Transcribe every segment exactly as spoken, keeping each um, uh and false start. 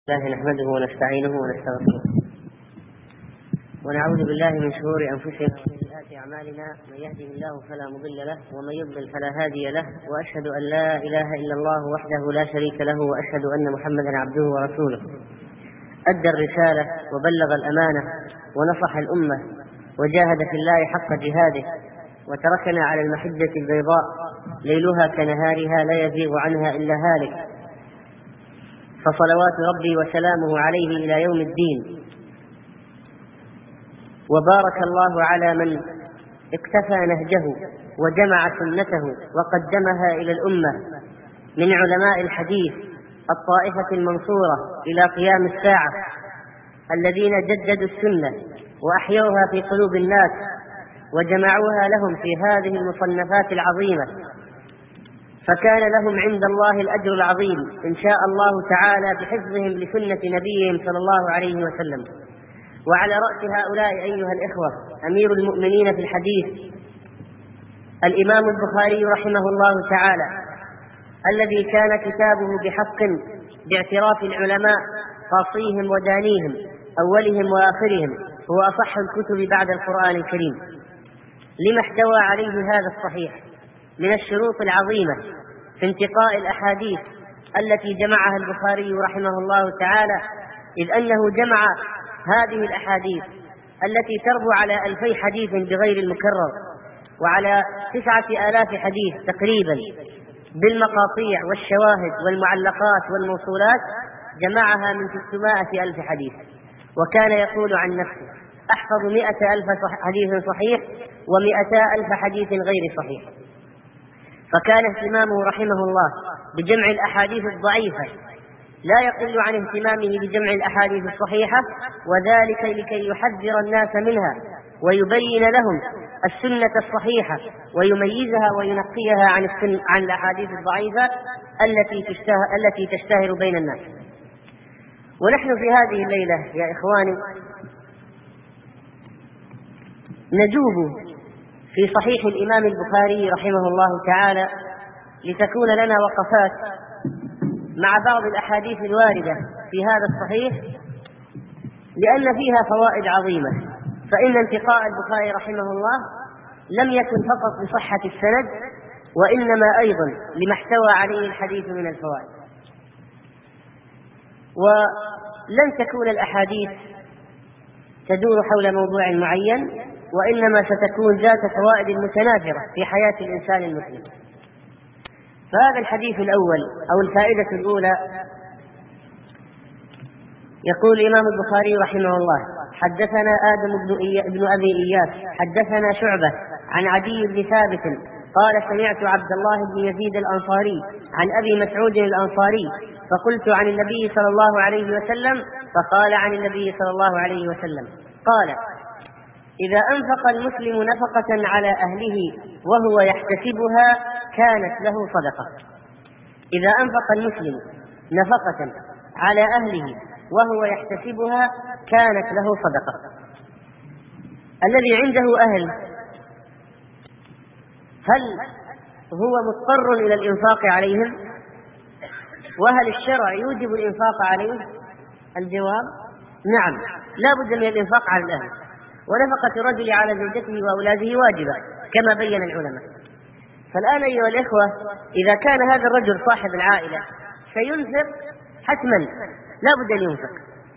الله نحمده ونستعينه ونستغفره ونعوذ بالله من شرور أنفسنا وسيئات أعمالنا. من يهده الله فلا مضل له ومن يضلل فلا هادي له، وأشهد أن لا إله إلا الله وحده لا شريك له، وأشهد أن محمدا عبده ورسوله. أدى الرسالة وبلغ الأمانة ونصح الأمة وجاهد في الله حق جهاده، وتركنا على المحجة البيضاء ليلها كنهارها لا يزيغ عنها إلا هالك، فصلوات ربي وسلامه عليه إلى يوم الدين. وبارك الله على من اكتفى نهجه وجمع سنته وقدمها إلى الأمة من علماء الحديث الطائفة المنصورة إلى قيام الساعة، الذين جددوا السنة وأحيوها في قلوب الناس وجمعوها لهم في هذه المصنفات العظيمة، فكان لهم عند الله الأجر العظيم إن شاء الله تعالى بحفظهم لسنة نبيهم صلى الله عليه وسلم. وعلى رأس هؤلاء أيها الإخوة أمير المؤمنين في الحديث الإمام البخاري رحمه الله تعالى، الذي كان كتابه بحق باعتراف العلماء خاصيهم ودانيهم أولهم وآخرهم هو أصح الكتب بعد القرآن الكريم، لما احتوى عليه هذا الصحيح من الشروط العظيمة في انتقاء الأحاديث التي جمعها البخاري رحمه الله تعالى، إذ أنه جمع هذه الأحاديث التي تربو على ألفي حديث بغير المكرر، وعلى تسعة آلاف حديث تقريبا بالمقاطيع والشواهد والمعلقات والموصولات، جمعها من ستمائة ألف حديث. وكان يقول عن نفسه: أحفظ مئة ألف حديث صحيح ومئتا ألف حديث غير صحيح. فكان اهتمامه رحمه الله بجمع الأحاديث الضعيفة لا يقل عن اهتمامه بجمع الأحاديث الصحيحة، وذلك لكي يحذر الناس منها ويبين لهم السنة الصحيحة ويميزها وينقيها عن السن عن الأحاديث الضعيفة التي تشتهر التي تشتهر بين الناس. ونحن في هذه الليلة يا إخواني نجوب في صحيح الإمام البخاري رحمه الله تعالى لتكون لنا وقفات مع بعض الأحاديث الواردة في هذا الصحيح، لأن فيها فوائد عظيمة. فإن انتقاء البخاري رحمه الله لم يكن فقط بصحة السند، وإنما أيضا لما احتوى عليه الحديث من الفوائد. ولن تكون الأحاديث تدور حول موضوع معين، وإنما ستكون ذات فوائد متناثرة في حياة الإنسان المسلم. فهذا الحديث الأول أو الفائدة الأولى، يقول الإمام البخاري رحمه الله: حدثنا آدم بن أبي إياس حدثنا شعبة عن عدي بن ثابت قال: سمعت عبد الله بن يزيد الأنصاري عن أبي مسعود الأنصاري فقلت عن النبي صلى الله عليه وسلم، فقال عن النبي صلى الله عليه وسلم قال: إذا أنفق المسلم نفقة على أهله وهو يحتسبها كانت له صدقة. إذا أنفق المسلم نفقة على أهله وهو يحتسبها كانت له صدقة. الذي عنده أهل هل هو مضطر إلى الإنفاق عليهم؟ وهل الشرع يوجب الإنفاق عليه؟ الجواب: نعم، لا بد من الإنفاق على الأهل، ونفقة الرجل على زوجته وأولاده واجبة كما بين العلماء. فالآن أيها الإخوة، إذا كان هذا الرجل صاحب العائلة سينفق حتما، لا بد أن ينفق.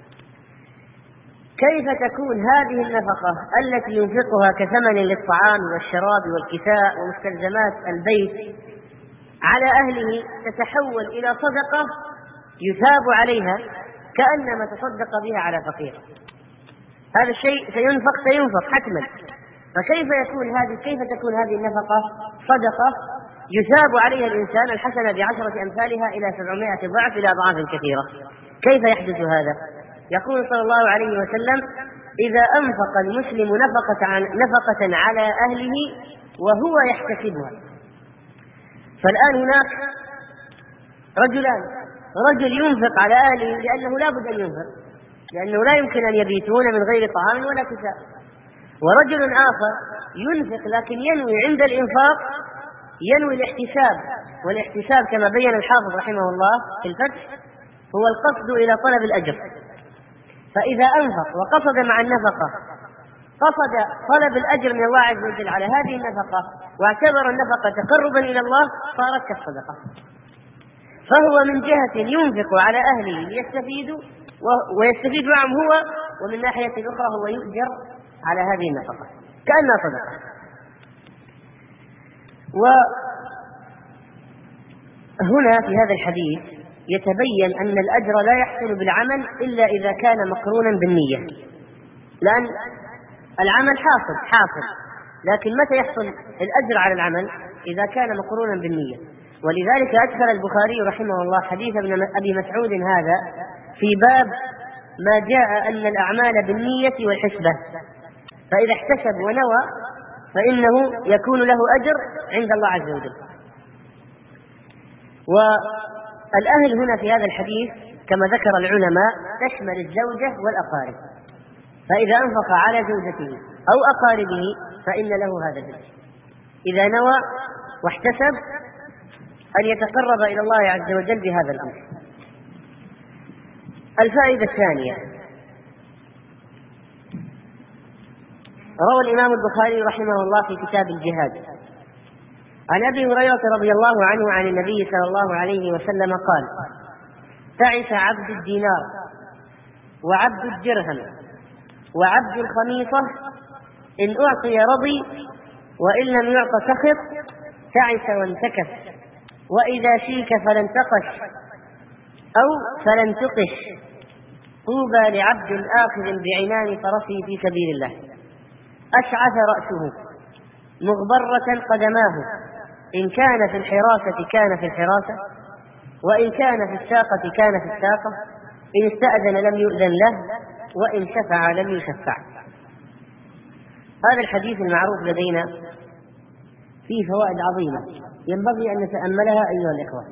كيف تكون هذه النفقة التي ينفقها كثمن للطعام والشراب والكساء ومستلزمات البيت على أهله تتحول إلى صدقة يثاب عليها كأنما تصدق بها على فقير؟ هذا الشيء سينفق سينفق حتما. فكيف يكون هذه كيف تكون هذه النفقة صدقة يثاب عليها الإنسان الحسنة بعشرة أمثالها إلى سبعمائة ضعف إلى أضعاف كثيرة؟ كيف يحدث هذا؟ يقول صلى الله عليه وسلم: إذا أنفق المسلم نفقة عن نفقة على أهله وهو يحتسبها. فالآن هناك رجلان: رجل ينفق على أهله لأنه لا بد أن ينفق، لأنه لا يمكن أن يبيتون من غير طعام ولا كساء. ورجل آخر ينفق لكن ينوي عند الإنفاق ينوي الاحتساب، والاحتساب كما بين الحافظ رحمه الله في الفتح هو القصد إلى طلب الأجر، فإذا أنفق وقصد مع النفقة قصد طلب الأجر من الله عز وجل على هذه النفقة واعتبر النفقة تقربا إلى الله صارت كالصدقة، فهو من جهة ينفق على أهله ليستفيدوا ويستفيد معهم هو، ومن ناحية أخرى هو يؤجر على هذه النفقة كأنها صدقة. وهنا في هذا الحديث يتبين أن الأجر لا يحصل بالعمل إلا إذا كان مقرونا بالنية، لأن العمل حاصل حاصل لكن متى يحصل الأجر على العمل؟ إذا كان مقرونا بالنية. ولذلك أدخل البخاري رحمه الله حديث ابن أبي مسعود هذا في باب ما جاء أن الأعمال بالنية والحسبة، فإذا احتسب ونوى فإنه يكون له أجر عند الله عز وجل. والأهل هنا في هذا الحديث كما ذكر العلماء تشمل الزوجة والأقارب، فإذا أنفق على زوجته أو أقاربه فإن له هذا الأجر إذا نوى واحتسب أن يتقرب إلى الله عز وجل بهذا الأمر. الفائدة الثانية، روى الإمام البخاري رحمه الله في كتاب الجهاد عن أبي هريرة رضي الله عنه عن النبي صلى الله عليه وسلم قال: تعس عبد الدينار وعبد الدرهم وعبد الخميصة، إن أعطي رضي وإن لم يعط سخط، تعس وانتكس، وإذا شيك فلن تقش أو فلن تقش، طوبى لعبد آخذ بعنان فرسه في سبيل الله، أشعث رأسه مغبرة قدماه، إن كان في الحراسة كان في الحراسة، وإن كان في الساقة كان في الساقة، إن استأذن لم يؤذن له، وإن شفع لم يشفع. هذا الحديث المعروف لدينا فيه فوائد عظيمة ينبغي أن نتأملها أيها الإخوة.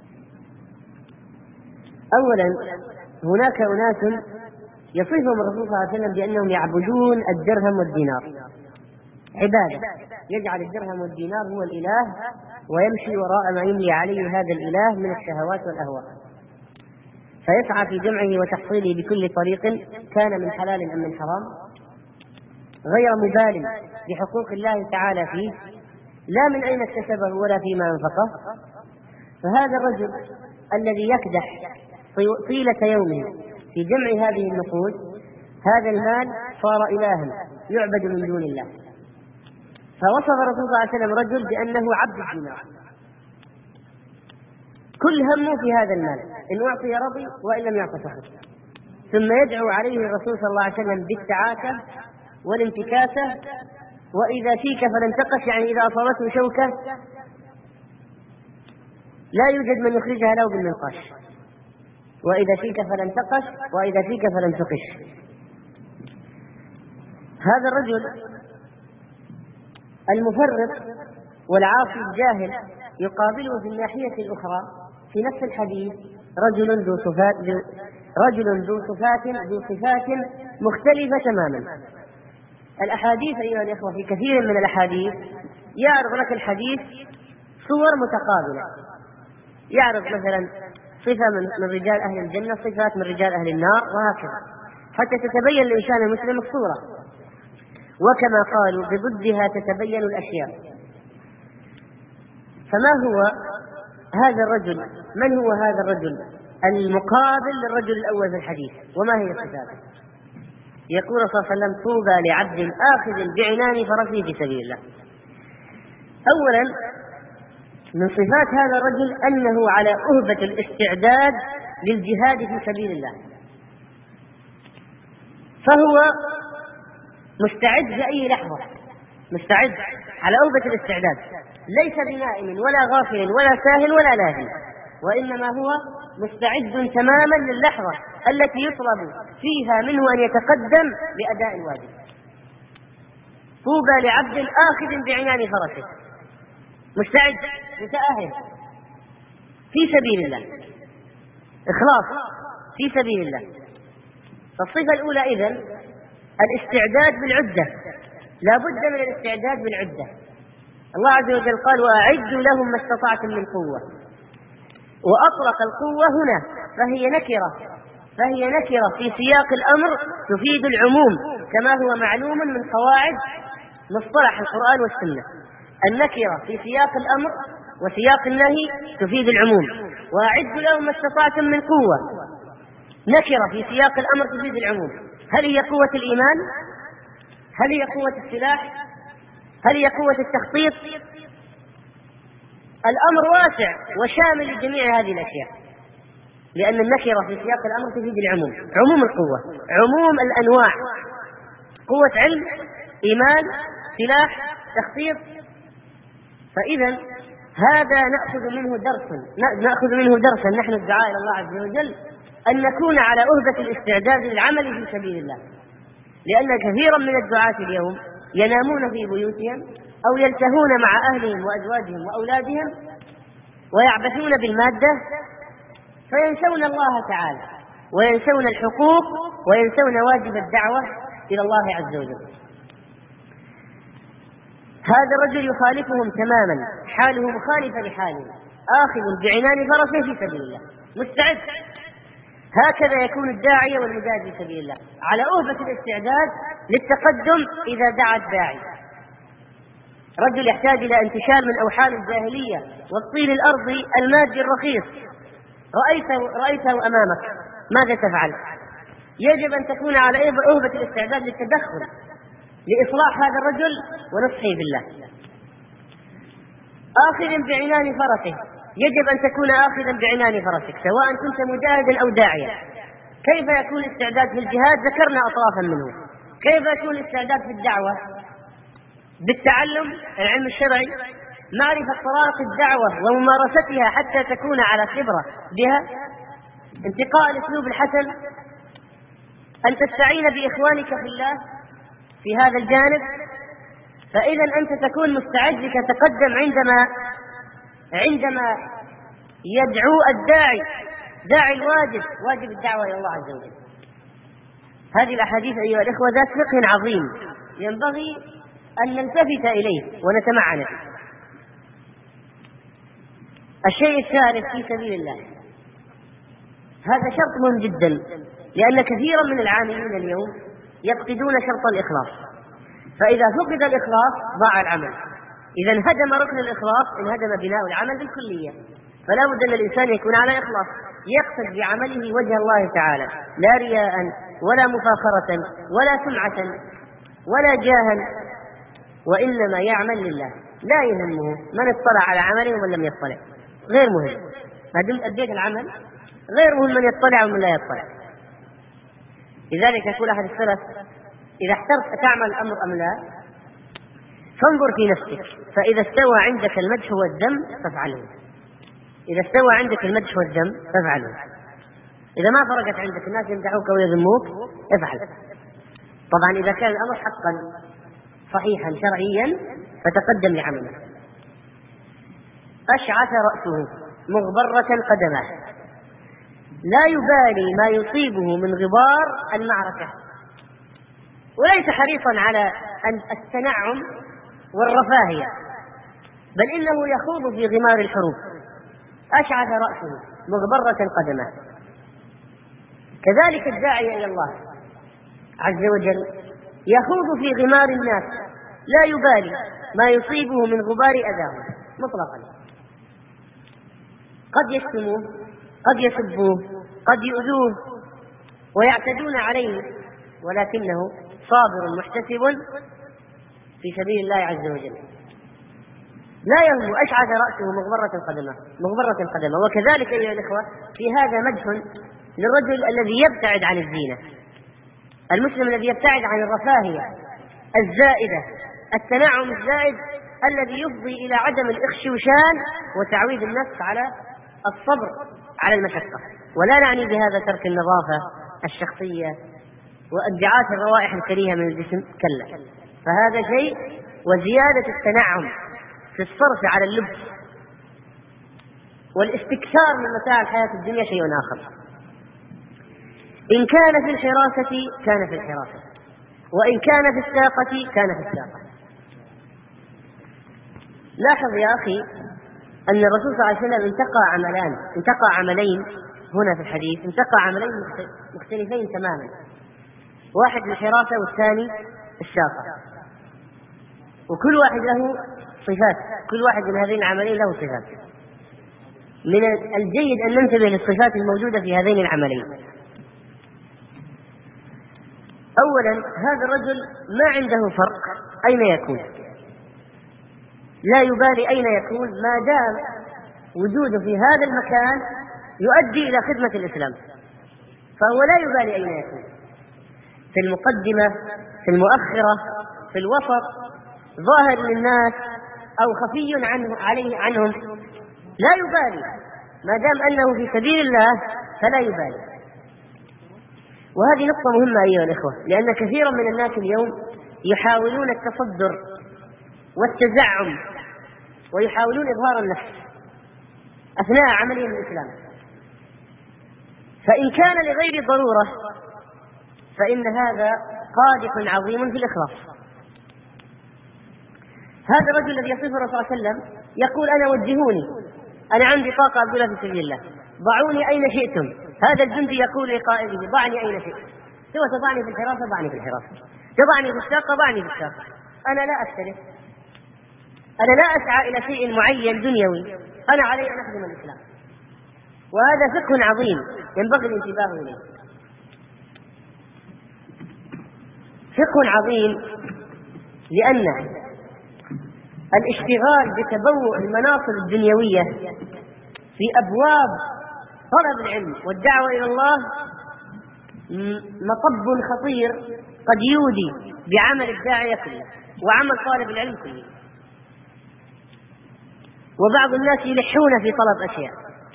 أولا، هناك أناس يصفهم الرسول صلى الله عليه وسلم بأنهم يعبدون الدرهم والدينار عبادة، يجعل الدرهم والدينار هو الإله ويمشي وراء ما يملي عليه هذا الإله من الشهوات والأهواء، فيسعى في جمعه وتحصيله بكل طريق كان من حلال أم من حرام، غير مبال بحقوق الله تعالى فيه، لا من أين اكتسبه ولا فيما أنفقه. فهذا الرجل الذي يكدح طيلة يومه في جمع هذه النقود، هذا المال صار إلها يعبد من دون الله. فوصف الرسول صلى الله عليه وسلم رجل بأنه عبد الدينار، كل همه في هذا المال، إن أعطي رضي وإن لم يعط سخط. ثم يدعو عليه الرسول صلى الله عليه وسلم بالتعاسة والانتكاسة، وإذا فيك فلن تقش، يعني إذا أصابته شوكة لا يوجد من يخرجها له بالمنقاش، وإذا فيك فلن تقش، وإذا فيك فلن تقش. هذا الرجل المفرط والعاصي الجاهل يقابله في الناحية الأخرى في نفس الحديث رجل ذو صفات رجل ذو صفات ذو صفات مختلفة تماما. الأحاديث أيها الإخوة في كثير من الأحاديث يعرض لك الحديث صور متقابلة، يعرض مثلا صفة من رجال أهل الجنة، صفات من رجال أهل النار، وهكذا حتى تتبين للإنسان المسلم الصورة، وكما قالوا بضدها تتبين الأشياء. فما هو هذا الرجل؟ من هو هذا الرجل المقابل للرجل الأول في الحديث؟ وما هي صفاته؟ يقول صلى الله عليه وسلم: طوبى لعبد آخذ بعنان فرسه في سبيل الله. أولا من صفات هذا الرجل أنه على أهبة الاستعداد للجهاد في سبيل الله، فهو مستعد في أي لحظة، مستعد على أهبة الاستعداد، ليس بنائم ولا غافل ولا ساهل ولا لاهي، وإنما هو مستعد تماما للحظة التي يطلب فيها منه أن يتقدم لأداء الواجب. طوبى لعبد آخذ بعنان فرسه، مستعد متأهل في سبيل الله، إخلاص في سبيل الله. الصفة الأولى إذن الاستعداد بالعدة، لا بد من الاستعداد بالعدة. الله عز وجل قال: وأعدوا لهم ما استطعتم من قوة. وأطلق القوة هنا فهي نكرة فهي نكرة في سياق الأمر تفيد العموم، كما هو معلوم من قواعد مصطلح القرآن والسنة. النكرة في سياق الأمر وسياق النهي تفيد العموم. وأعدوا لهم ما استطعتم من قوة، نكرة في سياق الأمر تفيد العموم. هل هي قوة الإيمان؟ هل هي قوة السلاح؟ هل هي قوة التخطيط؟ الأمر واسع وشامل لجميع هذه الأشياء، لأن النكرة في سياق الأمر تفيد العموم، عموم القوة، عموم الأنواع، قوة علم، إيمان، سلاح، تخطيط. فإذا هذا نأخذ منه درسا نأخذ منه درسا نحن الدعاء إلى الله عز وجل أن نكون على أهبة الاستعداد للعمل في سبيل الله، لأن كثيرا من الدعاة اليوم ينامون في بيوتهم أو يلتهون مع أهلهم وأزواجهم وأولادهم ويعبثون بالمادة، فينسون الله تعالى وينسون الحقوق وينسون واجب الدعوة إلى الله عز وجل. هذا الرجل يخالفهم تماما، حاله مخالفة لحالهم، آخذ بعنان فرسه في سبيل الله، مستعد. هكذا يكون الداعية والمجاهد في سبيل الله على أهبة الاستعداد للتقدم إذا دعا الداعي. رجل يحتاج إلى انتشال من أوحال الجاهلية والطين الأرضي المادي الرخيص، رأيته, رأيته أمامك، ماذا تفعل؟ يجب أن تكون على أهبة الاستعداد للتدخل لإصلاح هذا الرجل ونصحه بالله. آخذ بعنان فرسه، يجب أن تكون آخذا بعنان فرسك سواء كنت مجاهدا أو داعيا. كيف يكون الاستعداد في الجهاد؟ ذكرنا أطرافا منه. كيف يكون الاستعداد في الدعوة؟ بالتعلم، العلم الشرعي، معرفة طرائق الدعوة وممارستها حتى تكون على خبرة بها، انتقاء الأسلوب الحسن، أن تستعين بإخوانك في الله في هذا الجانب. فإذا أنت تكون مستعد لتتقدم عندما عندما يدعو الداعي داعي الواجب، واجب الدعوة إلى الله عز وجل. هذه الأحاديث أيها الإخوة ذات فقه عظيم ينبغي أن نلتفت إليه ونتمعن فيه. الشيء الثالث في سبيل الله، هذا شرط مهم جدا، لأن كثيرا من العاملين اليوم يفقدون شرط الإخلاص، فإذا فقد الإخلاص ضاع العمل. إذا انهدم ركن الإخلاص انهدم بناء العمل بالكلية. فلا بد أن الإنسان يكون على إخلاص، يقصد بعمله وجه الله تعالى، لا رياء ولا مفاخرة ولا سمعة ولا جاها، وإنما يعمل لله، لا يهمه من اطلع على عمله ومن لم يطلع، غير مهم. ما دمت أديت العمل غير مهم من يطلع ومن لا يطلع. لذلك يقول أحد السلف: إذا احترت تعمل الأمر أم لا فانظر في نفسك، فإذا استوى عندك المدح والذم فافعله. إذا استوى عندك المدح والذم فافعله. إذا ما فرقت عندك، الناس يمدحوك ويذموك، افعل. طبعا إذا كان الأمر حقا صحيحا شرعيا فتقدم لعمله. أشعث رأسه مغبرة قدمه، لا يبالي ما يصيبه من غبار المعركة، وليس حريصا على التنعم والرفاهية، بل إنه يخوض في غمار الحروب. أشعث رأسه مغبرة قدمه. كذلك الداعي إلى الله عز وجل يخوض في غمار الناس، لا يبالي ما يصيبه من غبار أذاهم مطلقا. قد يشتموه، قد يسبوه، قد يؤذوه ويعتدون عليه، ولكنه صابر محتسب في سبيل الله عز وجل، لا يهمه. أشعث رأسه مغبرة قدمه مغبرة قدمه. وكذلك أيها الإخوة في هذا مدح للرجل الذي يبتعد عن الزينة، المسلم الذي يبتعد عن الرفاهية الزائدة، التنعم الزائد الذي يفضي إلى عدم الإخشوشان وتعويد النفس على الصبر على المشقة. ولا نعني بهذا ترك النظافة الشخصية وانبعاث الروائح الكريهة من الجسم، كلا، فهذا شيء. وزيادة التنعم في الصرف على اللبس والاستكثار من متاع الحياة الدنيا شيء آخر. إن كان في الحراسة كان في الحراسة، وإن كان في الساقة كان في الساقة. لاحظ يا أخي أن الرسول صلى الله عليه وسلم انتقى عملان انتقى عملين هنا في الحديث، انتقى عملين مختلفين تماما، واحد الحراسة والثاني الساقة، وكل واحد له صفات، كل واحد من هذين العملين له صفات. من الجيد أن ننتبه للصفات الموجودة في هذين العملين. أولا هذا الرجل ما عنده فرق أين يكون، لا يبالي أين يكون ما دام وجوده في هذا المكان يؤدي إلى خدمة الإسلام، فهو لا يبالي أين يكون، في المقدمة، في المؤخرة، في الوسط، ظاهر للناس أو خفي عنه عليه عنهم، لا يبالي ما دام أنه في سبيل الله فلا يبالي. وهذه نقطة مهمة أيها الإخوة، لأن كثيرا من الناس اليوم يحاولون التصدر والتزعم ويحاولون إظهار النفس أثناء عملهم الإسلام، فإن كان لغير ضرورة فإن هذا قادح عظيم في الإخلاص. هذا الرجل الذي يصفه الرسول صلى الله عليه وسلم يقول أنا وجهوني، أنا عندي طاقة أبذلها في سبيل الله، ضعوني أين شئتم. هذا الجندي يقول لقائده ضعني أين شئت، سوى تضعني في الحراسة ضعني في الحراسة، تضعني في الساقة ضعني في الساقة، أنا لا أختلف، أنا لا أسعى إلى شيء معين دنيوي، أنا علي أن أخدم الإسلام. وهذا فقه عظيم ينبغي الانتباه إليه، فقه عظيم، لأن الاشتغال بتبوء المناصب الدنيوية في أبواب طلب العلم والدعوة إلى الله مطب خطير قد يودي بعمل الداعية كله وعمل طالب العلم كله. وبعض الناس يلحون في طلب أشياء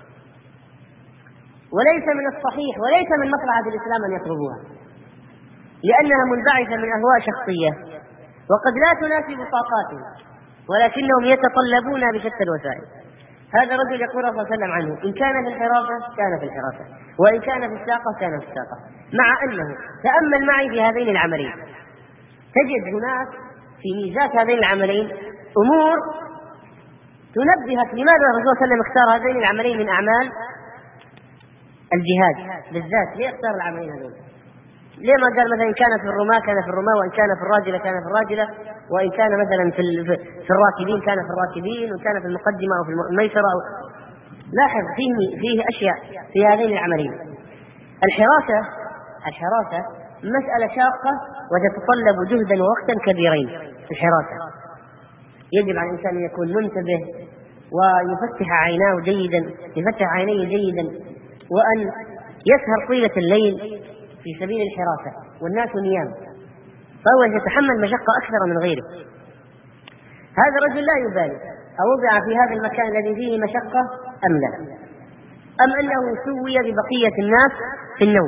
وليس من الصحيح وليس من مصلحة الإسلام أن يطلبوها، لأنها منبعثة من أهواء شخصية وقد لا تناسب طاقاتهم، ولكنهم يتطلبون بشتى الوسائل. هذا الرجل يقول صلى الله عليه وسلم عنه إن كان في الحراسة كان في الحراسة، وإن كان في الساقة كان في الساقة، مع أنه تأمل معي في هذين العملين تجد هناك في ميزات هذين العملين أمور تنبهك لماذا الرسول صلى الله عليه وسلم اختار هذين العملين من أعمال الجهاد بالذات. ليه اختار العملين هذين؟ ليه ما قال مثلا إن كان في الرماة كان في الرماة، وإن كان في الراجلة كان في الراجلة، وإن كان مثلا في في الراكبين كان في الراكبين، وإن كان في المقدمة أو في الميسرة أو... لاحظ فيه فيه أشياء في هذين العملين. الحراسة الحراسة مسألة شاقة وتتطلب جهدا ووقتا كبيرين. في الحراسة يجب على الإنسان أن يكون منتبه ويفتح عيناه جيدا، يفتح عينيه جيدا، وأن يسهر طيلة الليل في سبيل الحراسة والناس نيام، فهو يتحمل مشقة أكثر من غيره. هذا الرجل لا يبالي أوضع في هذا المكان الذي فيه مشقة أم لا، أم أنه سوي ببقية الناس في النوم،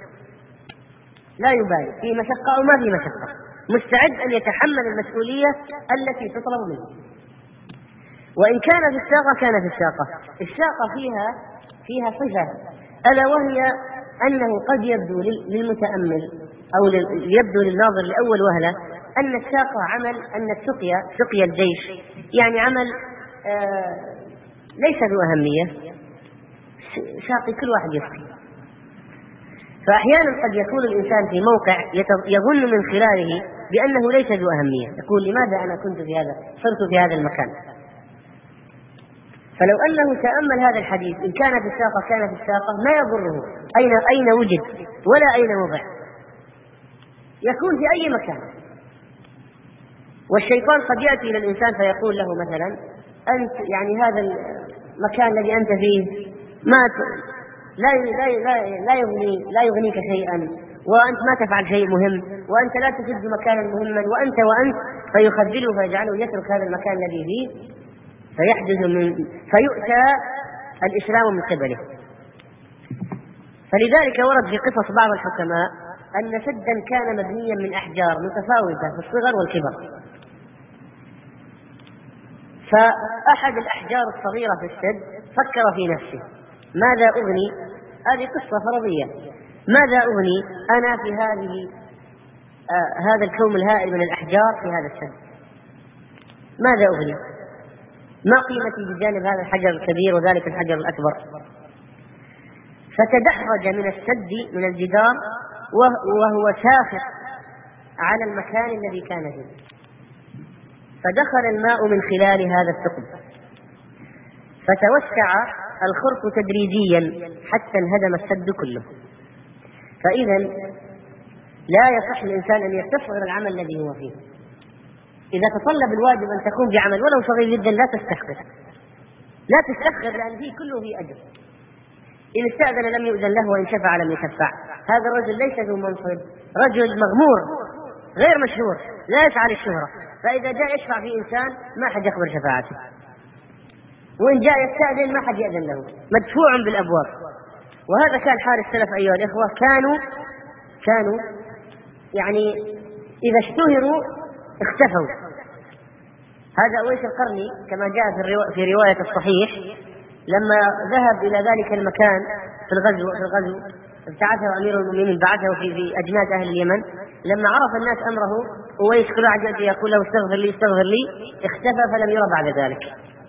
لا يبالي في مشقة أو ما في مشقة، مستعد أن يتحمل المسؤولية التي تطلب منه. وإن كان في الساقة كان في الساقة. الساقة فيها فيها صفة ألا وهي أنه قد يبدو للمتأمل أو يبدو للناظر لأول وهلة أن الساقة عمل أن السقيا سقيا الجيش يعني عمل آه ليس ذو أهمية، ساقي كل واحد يسقي. فأحيانا قد يكون الإنسان في موقع يظن من خلاله بأنه ليس ذو أهمية، يقول لماذا أنا كنت في هذا صرت في هذا المكان. فلو أنه تأمل هذا الحديث إن كان في الساقة كان في الساقة ما يضره أين أين وجد ولا أين وضع، يكون في أي مكان. والشيطان قد يأتي إلى الإنسان فيقول له مثلا أنت يعني هذا المكان الذي أنت فيه ما لا لا لا لا يغني لا يغنيك شيئا، وأنت ما تفعل شيء مهم، وأنت لا تسد مكانا مهما، وأنت وأنت فيخذله فيجعله يترك هذا المكان الذي فيه، فيحدث من فيؤتى الإسلام من قبله. فلذلك ورد في قصص بعض الحكماء أن سدا كان مبنيا من أحجار متفاوتة في الصغر والكبر، فأحد الأحجار الصغيرة في السد فكر في نفسه ماذا أغني، هذه قصة فرضية، ماذا أغني أنا في هذه آه هذا الكوم الهائل من الأحجار في هذا السد، ماذا أغني؟ ما قيمتي بجانب هذا الحجر الكبير وذلك الحجر الأكبر؟ فتدحرج من السد من الجدار وهو ساخط على المكان الذي كان فيه، فدخل الماء من خلال هذا الثقب، فتوسع الخرق تدريجيا حتى انهدم السد كله. فإذا لا يصح الإنسان أن يستصغر العمل الذي هو فيه. إذا تطلب الواجب أن تقوم بعمل ولو صغير جدا لا تستحقر، لا تستحقر، لأن فيه كله فيه أجر. إن استأذن لم يؤذن له وإن شفع لم يشفع. هذا الرجل ليس ذو منصب، رجل مغمور غير مشهور لا يسعى للشهرة، فإذا جاء يشفع في إنسان ما حد يخبر شفاعته، وإن جاء يستأذن ما حد يأذن له، مدفوع بالأبواب. وهذا كان حال السلف أيها الإخوة، كانوا كانوا يعني إذا اشتهروا اختفوا. هذا أويس القرني كما جاء في رواية الصحيح لما ذهب إلى ذلك المكان في الغزو في الغزو ابتعثه أمير المؤمنين، بعثه في في أجناد أهل اليمن. لما عرف الناس أمره أويس كل واحد يقول له استغفر لي استغفر لي، اختفى فلم يرى بعد ذلك.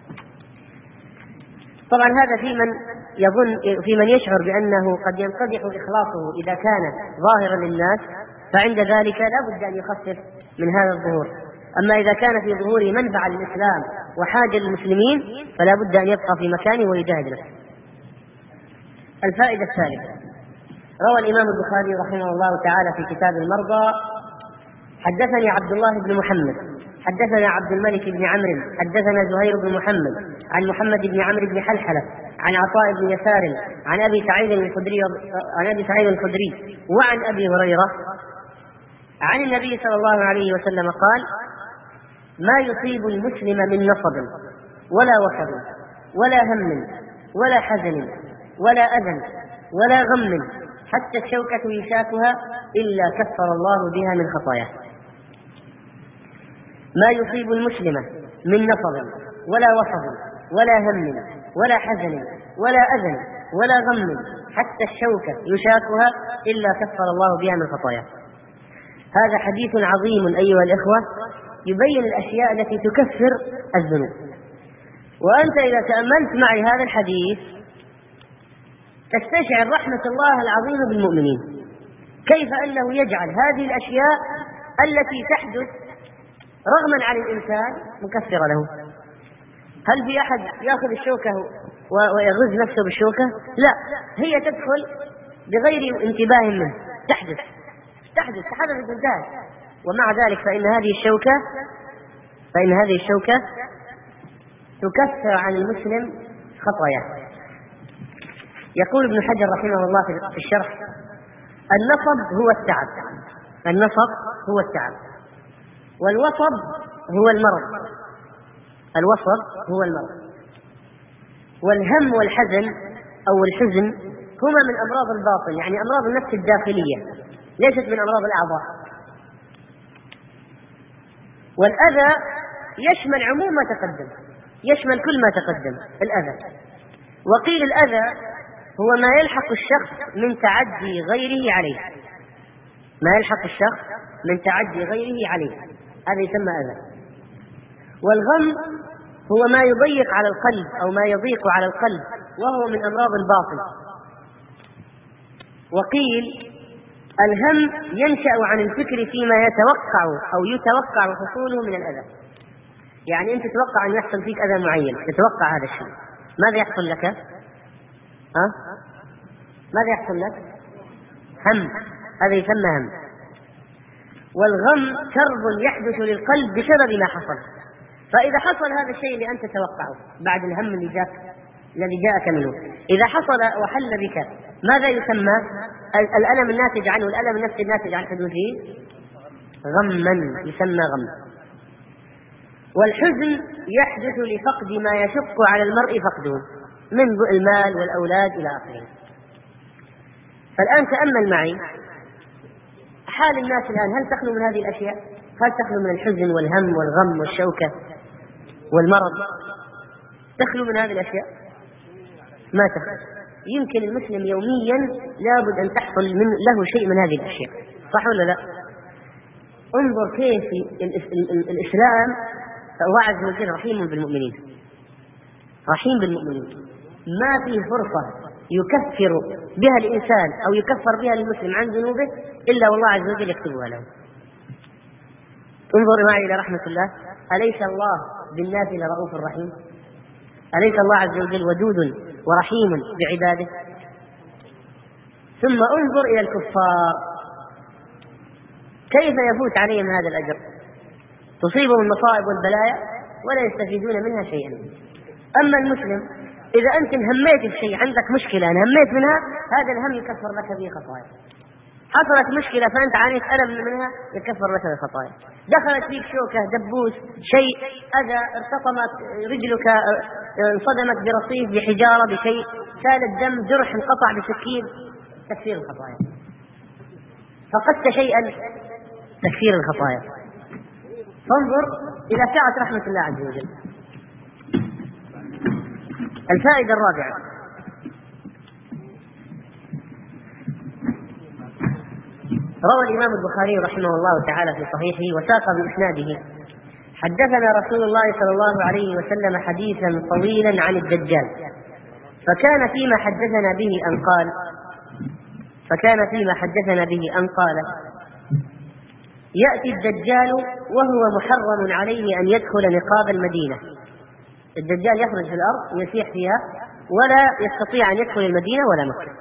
طبعا هذا في من يظن في من يشعر بأنه قد ينقدح إخلاصه إذا كان ظاهرا للناس، فعند ذلك لا بد أن يخفف من هذا الظهور. أما إذا كان في ظهوره منفعة للإسلام وحاجة للمسلمين فلا بد أن يبقى في مكانه ويجاهد نفسه. الفائدة الثالثة، روى الإمام البخاري رحمه الله تعالى في كتاب المرضى: حدثني عبد الله بن محمد حدثنا عبد الملك بن عمرو حدثنا زهير بن محمد عن محمد بن عمرو بن حلحلة عن عطاء بن يسار عن أبي سعيد الخدري عن أبي سعيد الخدري وعن أبي هريرة عن النبي صلى الله عليه وسلم قال: ما يصيب المسلم من نصب ولا وصب ولا هم ولا حزن ولا أذى ولا غم حتى الشوكة يشاكها إلا كفر الله بها من خطاياه. ما يصيب المسلم من نصب ولا وصب ولا هم ولا حزن ولا أذى ولا غم حتى الشوكة يشاكها إلا كفر الله بها من خطاياه. هذا حديث عظيم أيها الإخوة، يبين الأشياء التي تكفر الذنوب. وأنت إذا تأملت معي هذا الحديث تستشعر رحمة الله العظيمة بالمؤمنين، كيف أنه يجعل هذه الأشياء التي تحدث رغما عن الإنسان مكفرة له. هل في أحد يأخذ الشوكة ويغز نفسه بالشوكة؟ لا، هي تدخل بغير انتباه منه، تحدث تحدث حدثت انتهت. ومع ذلك فإن هذه الشوكة فإن هذه الشوكة تكفر عن المسلم خطاياه. يقول ابن حجر رحمه الله في الشرح: النصب هو التعب النصب هو التعب والوصب هو المرض الوصب هو المرض والهم والحزن أو الحزن هما من أمراض الباطن، يعني أمراض النفس الداخلية، ليست من أمراض الأعضاء. والأذى يشمل عموم ما تقدم، يشمل كل ما تقدم الأذى. وقيل الأذى هو ما يلحق الشخص من تعدي غيره عليه، ما يلحق الشخص من تعدي غيره عليه، هذا يسمى أذى. والغم هو ما يضيق على القلب أو ما يضيق على القلب، وهو من أمراض الباطن. وقيل الهم ينشأ عن الفكر فيما يتوقع أو يتوقع حصوله من الأذى، يعني أنت تتوقع أن يحصل فيك أذى معين، تتوقع هذا الشيء، ماذا يحصل لك؟ ها؟ ماذا يحصل لك؟ هم، هذا يسمى هم. والغم كرب يحدث للقلب بسبب ما حصل، فإذا حصل هذا الشيء اللي أنت تتوقعه بعد الهم اللي جاك الذي جاءك منه، إذا حصل وحل بك، ماذا يسمى؟ الألم الناتج عنه، الألم النفسي الناتج عن حدوثه غما، يسمى غم. والحزن يحدث لفقد ما يشق على المرء فقده من المال والأولاد إلى آخره. فالآن تأمل معي حال الناس الآن، هل تخلو من هذه الأشياء؟ هل تخلو من الحزن والهم والغم والشوكة والمرض؟ تخلو من هذه الأشياء؟ ما تخلو. يمكن المسلم يوميا لابد أن تحصل من له شيء من هذه الأشياء، صح ولا لا؟ انظر كيف الإسلام الله عز وجل رحيم بالمؤمنين، رحيم بالمؤمنين، ما في فرصة يكفر بها الإنسان أو يكفر بها المسلم عن ذنوبه إلا والله عز وجل يكتبها له. انظر معي إلى رحمة الله، أليس الله بالناس لرؤوف رحيم؟ أليس الله عز وجل ودود ورحيم بعباده؟ ثم انظر إلى الكفار كيف يفوت عليهم هذا الأجر، تصيبهم المصائب والبلايا ولا يستفيدون منها شيئا. أما المسلم إذا أنت هميت بشيء، عندك مشكلة أنا هميت منها، هذا الهم يكفر لك به خطايا. حصلت مشكلة فأنت عانيت ألم منها، يكفر لك الخطايا. دخلت فيك شوكة، دبوس، شيء أذى، ارتطمت رجلك، انصدمت برصيف، بحجارة، بشيء، سال الدم، جرح انقطع بسكين، تكفير الخطايا. فقدت شيئا، تكفير الخطايا. فانظر إلى سعة رحمة الله عز وجل. الفائدة الرابعة: روى الإمام البخاري رحمه الله تعالى في صحيحه وساق بإسناده: حدثنا رسول الله صلى الله عليه وسلم حديثا طويلا عن الدجال، فكان فيما حدثنا به أن قال فكان فيما حدثنا به أن قال يأتي الدجال وهو محرم عليه أن يدخل نقاب المدينة. الدجال يخرج في الأرض يسيح فيها ولا يستطيع أن يدخل المدينة ولا مكة.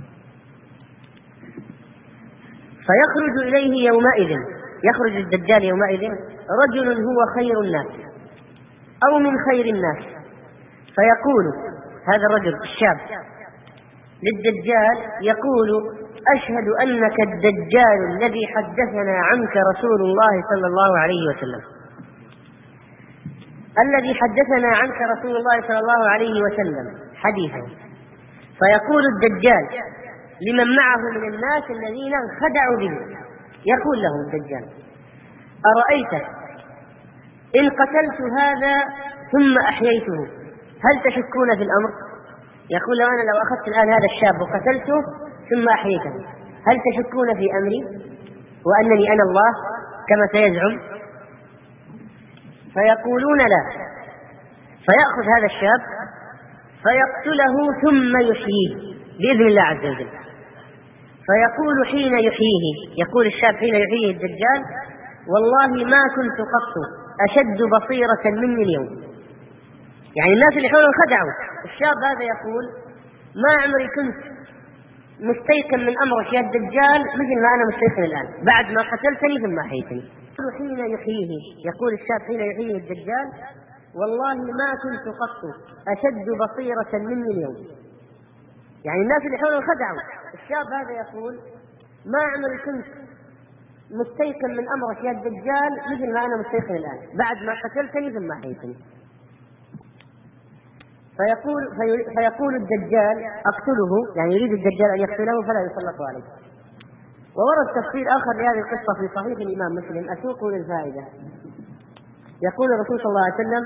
فيخرج إليه يومئذ يخرج الدجال يومئذ رجل هو خير الناس أو من خير الناس، فيقول هذا الرجل الشاب للدجال، يقول: أشهد أنك الدجال الذي حدثنا عنك رسول الله صلى الله عليه وسلم، الذي حدثنا عنك رسول الله صلى الله عليه وسلم حديثا. فيقول الدجال لمن معه من الناس الذين انخدعوا به، يقول لهم الدجال: أرأيت إن قتلت هذا ثم أحييته هل تشكون في الأمر؟ يقول: لو أنا لو أخذت الآن هذا الشاب وقتلته ثم أحييته هل تشكون في أمري وأنني أنا الله كما سيزعم؟ فيقولون لا. فيأخذ هذا الشاب فيقتله ثم يحييه بإذن الله عز وجل. فيقول حين يحييه، يقول الشاب حين يحييه الدجال: والله ما كنت قط أشد بصيرة مني اليوم. يعني الناس اللي حوله خدعوا. الشاب هذا يقول: ما عمري كنت مستيقن من أمرك يا الدجال مثل ما أنا مستيقن الآن بعد ما قتلتني ثم أحييتني. حين يحييه، يقول الشاب حين يحييه الدجال: والله ما كنت قط أشد بصيرة مني اليوم. يعني الناس اللي حوله خدعوا. الشاب هذا يقول: ما عمري كنت مستيقن من أمرك يا الدجال مثل ما أنا مستيقن الآن بعد ما قتلتني ثم أحييتني. فيقول, فيقول الدجال: أقتله، يعني يريد الدجال أن يقتله فلا يسلط عليه. وورد تفسير آخر لهذه القصة في صحيح الإمام مسلم، أسوق للفائدة. يقول الرسول صلى الله عليه وسلم: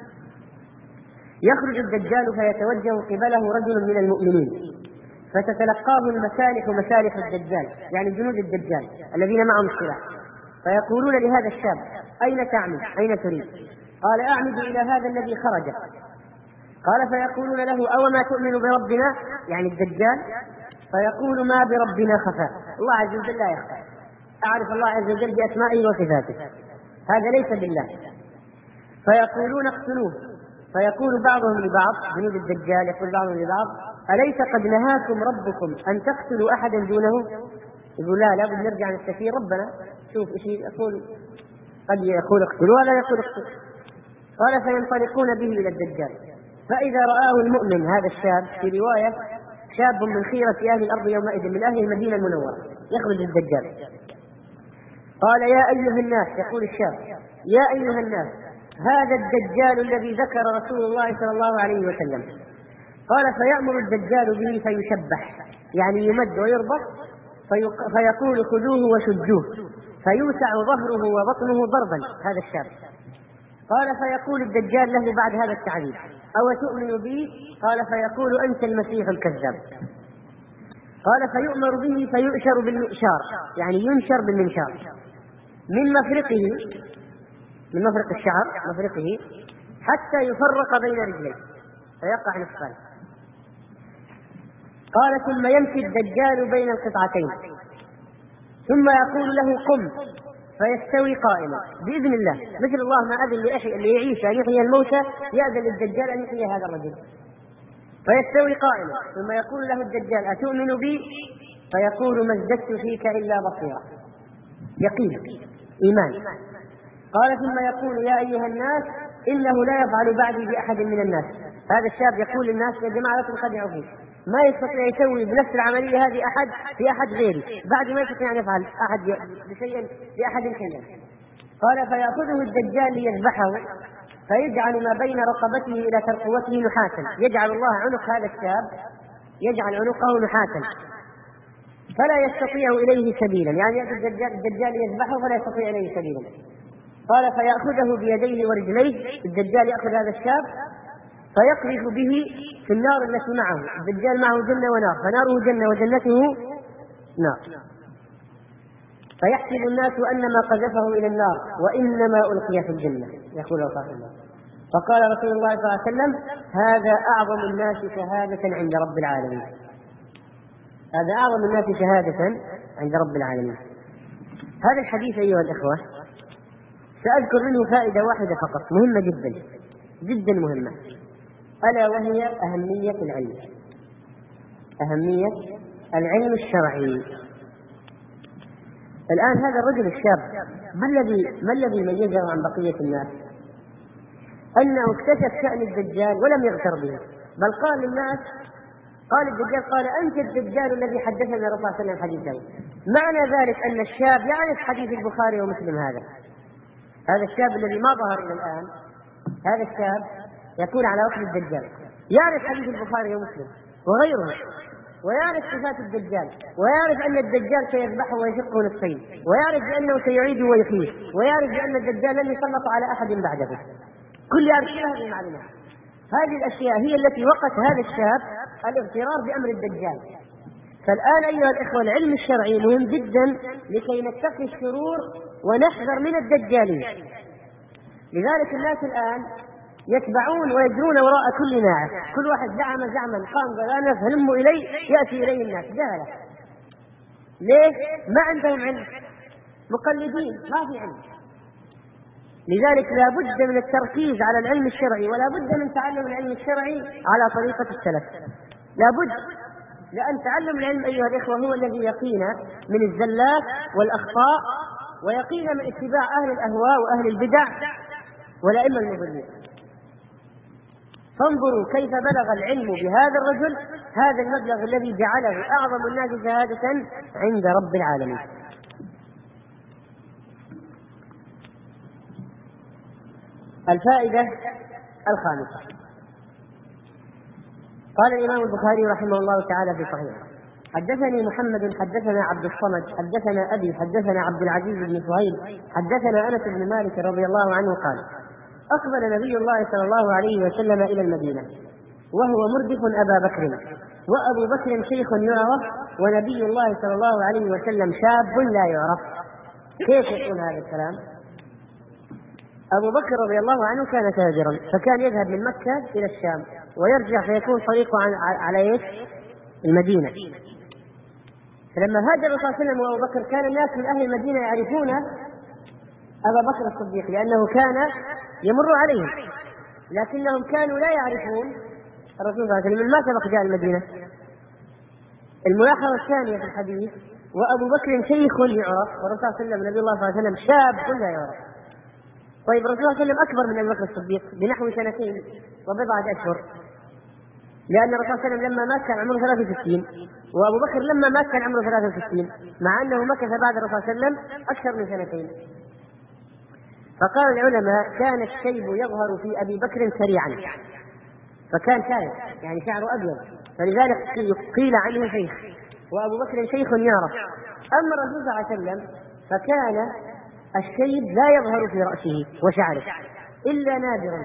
يخرج الدجال فيتوجه قبله رجل من المؤمنين فتتلقاه المسالح مسالح الدجال، يعني جنود الدجال الذين معهم السلاح، فيقولون لهذا الشاب: أين تعمد؟ أين تريد؟ قال: أعمد إلى هذا الذي خرج. قال: فيقولون له: أو ما تؤمن بربنا؟ يعني الدجال. فيقول: ما بربنا خفاء، الله عز وجل لا يخفى، أعرف الله عز وجل بأسمائه وصفاته، هذا ليس بالله. فيقولون: اقتلوه. فيقول بعضهم لبعض، جنود الدجال يقول بعضهم لبعض: أليس قد نهاكم ربكم أن تقتلوا أحدا دونه؟ يقول: لا، لابد نرجع نستشير ربنا، شوف ايش يقول، قد يقول اقتلوا ولا يقول اقتلوا. قال: فينطلقون به إلى الدجال، فإذا رآه المؤمن هذا الشاب، في رواية شاب من خيرة أهل الأرض يومئذ من أهل المدينة المنورة، يخرج الدجال. قال: يا أيها الناس، يقول الشاب: يا أيها الناس، هذا الدجال الذي ذكر رسول الله صلى الله عليه وسلم. قال: فيأمر الدجال به فيشبح، يعني يمد ويربط، فيقول: خذوه وشجوه، فيوسع ظهره وبطنه ضربا هذا الشاب. قال: فيقول الدجال له بعد هذا التعذيب: أو تؤمن بي؟ قال: فيقول: أنت المسيح الكذاب. قال: فيؤمر به فيؤشر بالمئشار، يعني ينشر بالمنشار من مفرقه، من مفرق الشعر مفرقه، حتى يفرق بين رجليه، فيقع نصفان. قال ثم يمشي الدجال بين القطعتين ثم يقول له قم فيستوي قائما بإذن الله، مثل الله ما أذن اللي يعيش أن يحيي الموتى يأذن للدجال أن يحيي هذا الرجل. فيستوي قائما ثم يقول له الدجال أتؤمن بي؟ فيقول ما ازددت فيك إلا بصيرة، يقين إيمان. قال ثم يقول يا أيها الناس إنه لا يفعل بعدي بأحد من الناس. هذا الشاب يقول للناس يا جماعة لا تنخدعوا فيه، ما يستطيع يسوي بنفس العملية هذه أحد في أحد غيري، بعد ما يستطيع أن يفعل أحد بشيء بأحد شيئا. قال فيأخذه الدجال ليذبحه فيجعل ما بين رقبته إلى ترقوته نحاسا، يجعل الله عنق هذا الشاب يجعل عنقه نحاسا فلا يستطيع إليه سبيلا، يعني يأتي الدجال, الدجال يذبحه فلا يستطيع إليه سبيلا. قال فيأخذه بيديه ورجليه، الدجال يأخذ هذا الشاب فيقذف به في النار التي معه، الدجال معه جنة ونار، فناره جنة وجنته نار، فيحسب الناس أنما قذفه إلى النار وإنما ألقي في الجنة، يقول رسول الله. فقال رسول الله صلى الله عليه وسلم هذا أعظم الناس شهادة عند رب العالمين، هذا أعظم الناس شهادة عند رب العالمين. هذا الحديث أيها الإخوة سأذكر منه فائدة واحدة فقط مهمة جدا جدا مهمة، ألا وهي أهمية العلم، أهمية العلم الشرعي. الآن هذا الرجل الشاب ما الذي ما الذي ميزه عن بقية الناس؟ أنه اكتشف شأن الدجال ولم يغتر به، بل قال للناس قال الدجال قال أنت الدجال الذي حدثنا رسول الله صلى الله عليه وسلم حديثا. معنى ذلك أن الشاب يعرف حديث البخاري ومسلم، هذا هذا الشاب الذي ما ظهر إلى الآن، هذا الشاب يكون على وقت الدجال يعرف حديث البخاري ومسلم وغيره، ويعرف صفات الدجال، ويعرف أن الدجال سيذبحه ويشقه نصفين، ويعرف بأنه سيعيده ويحييه، ويعرف بأن الدجال لن يسلط على أحد بعده، كل يعرف هذه المعلومات. هذه الأشياء هي التي وقت هذا الشاب الاغترار بأمر الدجال. فالآن أيها الإخوة العلم الشرعي مهم جدا لكي نتقي الشرور ونحذر من الدجالين. لذلك الناس الآن يتبعون ويجرون وراء كل ناعم، كل واحد زعم زعما قام قال أنا فهلم إلي يأتي إليه الناس جهلة. ليش؟ ما عندهم علم، مقلدين ما في علم. لذلك لا بد من التركيز على العلم الشرعي، ولا بد من تعلم العلم الشرعي على طريقة السلف، لا بد، لأن تعلم العلم أيها الإخوة هو الذي يقينا من الزلات والأخطاء، ويقينا من اتباع أهل الأهواء وأهل البدع والأئمة المضلين. فانظروا كيف بلغ العلم بهذا الرجل هذا المبلغ الذي جعله أعظم الناس شهادة عند رب العالمين. الفائدة الخامسة، قال الإمام البخاري رحمه الله تعالى في صحيحه حدثني محمد حدثنا عبد الصمد حدثنا أبي حدثنا عبد العزيز بن سهيل حدثنا أنس بن مالك رضي الله عنه قال أقبل نبي الله صلى الله عليه وسلم إلى المدينة وهو مردف أبا بكر، وأبو بكر شيخ يعرف، ونبي الله صلى الله عليه وسلم شاب لا يعرف. كيف يقول هذا الكلام؟ أبو بكر رضي الله عنه كان تاجرا، فكان يذهب من مكة إلى الشام ويرجع فيكون طريقه على ايش؟ المدينة. فلما هاجر الرسول صلى الله عليه وسلم وأبو بكر كان الناس من أهل المدينة يعرفون أبا بكر الصديق لأنه كان يمر عليهم، لكنهم كانوا لا يعرفون الرسول صلى الله عليه وسلم من ما سبق جاء المدينة. الملاحظة الثانية في الحديث وأبو بكر شيخ يعرف، والرسول صلى الله عليه وسلم نبي الله صلى الله عليه وسلم شاب لا يعرف. طيب الرسول صلى الله عليه وسلم أكبر من أبي بكر الصديق بنحو سنتين وبضعة أشهر، لأن الرسول صلى الله عليه وسلم لما مات كان عمره ثلاثة وستين، وأبو بكر لما مات كان عمره ثلاثة وستين، مع أنه مكث بعد الرسول صلى الله عليه وسلم أكثر من سنتين. فقال العلماء كان الشيب يظهر في أبي بكر سريعا، فكان شايب يعني شعره أبيض، فلذلك قيل عنه شيخ، وأبو بكر شيخ يعرف. أما الرسول صلى الله عليه وسلم فكان الشيب لا يظهر في رأسه وشعره إلا نادرا،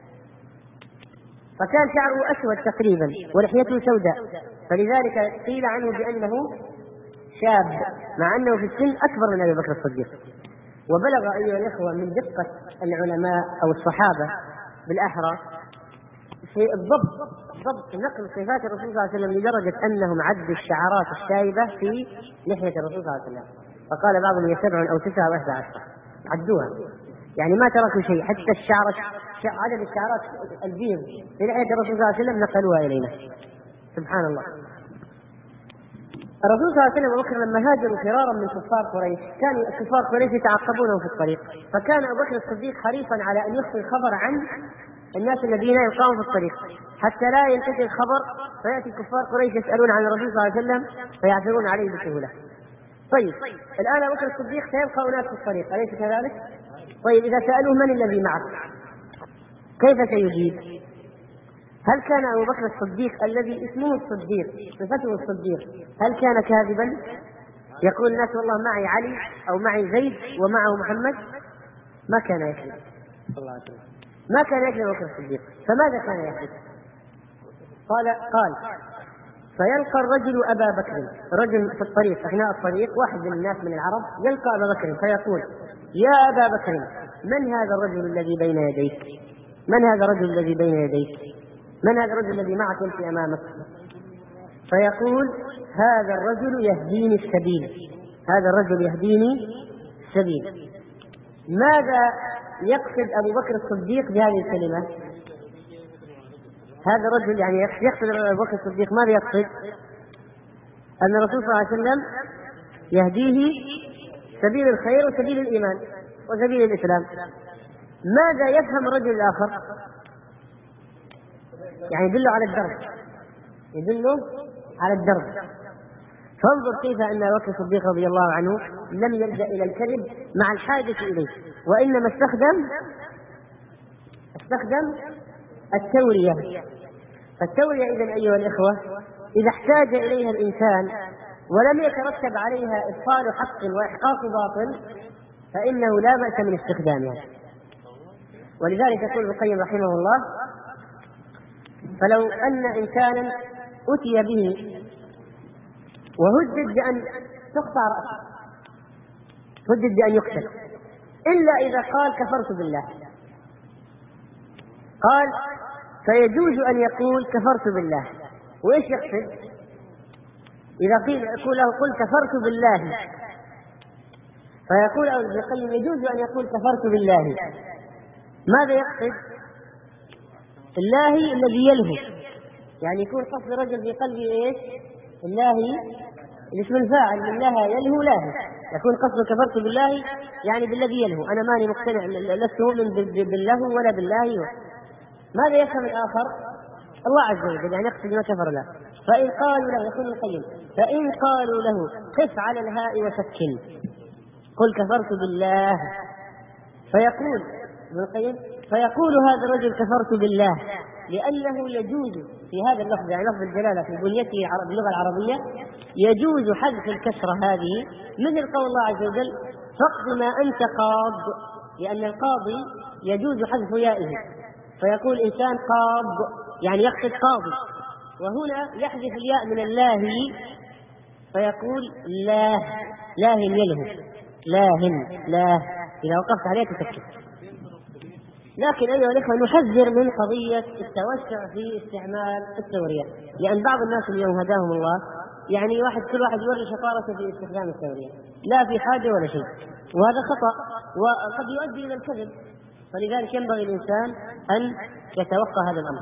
فكان شعره أسود تقريبا ولحيته سوداء، فلذلك قيل عنه بأنه شاب مع أنه في السن أكبر من أبي بكر الصديق. وبلغ أيها الإخوة من دقة العلماء أو الصحابة بالأحرى في الضبط ضبط نقل صفات الرسول صلى الله عليه وسلم لدرجة أنهم عدوا الشعرات الشايبة في لحية الرسول صلى الله عليه وسلم، فقال بعضهم هي سبع أو تسعة أو أحد عشر، عدوها يعني ما تركوا شيء، حتى الشعر عدد الشعرات البيض في لحية الرسول صلى الله عليه وسلم نقلوها إلينا. سبحان الله. الرسول صلى الله عليه وسلم وبكر لما هاجروا فرارا من كفار قريش كان كفار قريش يتعقبونهم في الطريق، فكان أبو بكر الصديق حريصا على أن يخفي الخبر عن الناس الذين يلقاهم في الطريق حتى لا ينتشر الخبر فيأتي كفار قريش يسألون عن الرسول صلى الله عليه وسلم فيعثرون عليه بسهولة. طيب الآن أبو بكر الصديق سيلقى أناس في الطريق، أليس كذلك؟ طيب إذا سألوه من الذي معك كيف سيجيب؟ هل كان أبو بكر الصديق الذي اسمه الصديق صفته الصديق هل كان كاذبا يقول الناس والله معي علي أو معي زيد ومعه محمد؟ ما كان يكذب صلى الله عليه وسلم، ما كان يكذب أبو بكر الصديق. فماذا كان يحدث؟ قال قال فيلقى الرجل أبا بكر، رجل في الطريق أثناء الطريق واحد من الناس من العرب يلقى أبا بكر فيقول يا أبا بكر من هذا الرجل الذي بين يديك؟ من هذا الرجل الذي بين يديك؟ من هذا الرجل الذي معك يمشي أمامك؟ فيقول هذا الرجل يهديني السبيل، هذا الرجل يهديني السبيل. ماذا يقصد أبو بكر الصديق بهذه الكلمة؟ هذا الرجل يعني يقصد أبو بكر الصديق ماذا يقصد؟ أن الرسول صلى الله عليه وسلم يهديه سبيل الخير وسبيل الإيمان وسبيل الإسلام. ماذا يفهم الرجل الآخر؟ يعني يدل على الدرب، يدل على الدرب. فانظر كيف أن أبو بكر الصديق رضي الله عنه لم يلجأ إلى الكذب مع الحاجة إليه، وإنما استخدم استخدم التورية. فالتورية إذن أيها الإخوة إذا احتاج إليها الإنسان ولم يترتب عليها إبطال حق وإحقاق باطل فإنه لا بأس من استخدامها. ولذلك يقول ابن القيم رحمه الله فلو أن إنسانا أتي به وهدد بأن تقطع رأسه، هدد بأن يقتل، إلا إذا قال كفرت بالله، قال فيجوز أن يقول كفرت بالله. وإيش يقصد؟ إذا قيل يقول له قل كفرت بالله فيقول ابن القيم يجوز أن يقول كفرت بالله، ماذا يقصد؟ الله الذي يلهو، يعني يكون قصد رجل في قلبه ايش؟ الله الاسم الفاعل من لها يلهو لاهي، يكون قصد كفرت بالله يعني بالذي يلهو، انا ماني مقتنع لست مؤمن باللهو ولا بالله. ماذا يفهم الاخر؟ الله عز وجل يعني يقصد ما كفر له. فان قالوا له يقول القيم فان قالوا له قف على الهاء وسكن قل كفرت بالله فيقول ابن القيم فيقول هذا الرجل كفرت بالله لأنه يجوز في هذا اللفظ يعني لفظ الجلالة في بنيته باللغة العربية يجوز حذف الكسرة هذه مثل قول الله عز وجل فاقض ما أنت قاض، لأن القاضي يجوز حذف يائه فيقول إنسان قاض يعني يقصد قاضي، وهنا يحذف الياء من الله فيقول لاه لاه يلهو لاهن لاه إذا وقفت عليه تسكت. لكن أيها الأخوة نحذر من قضية التوسع في استعمال التورية، لأن بعض الناس اليوم هداهم الله يعني واحد كل واحد يوري شطارته في استخدام التورية لا في حاجة ولا شيء، وهذا خطأ وقد يؤدي إلى الكذب. فلذلك ينبغي الإنسان أن يتوقع هذا الأمر.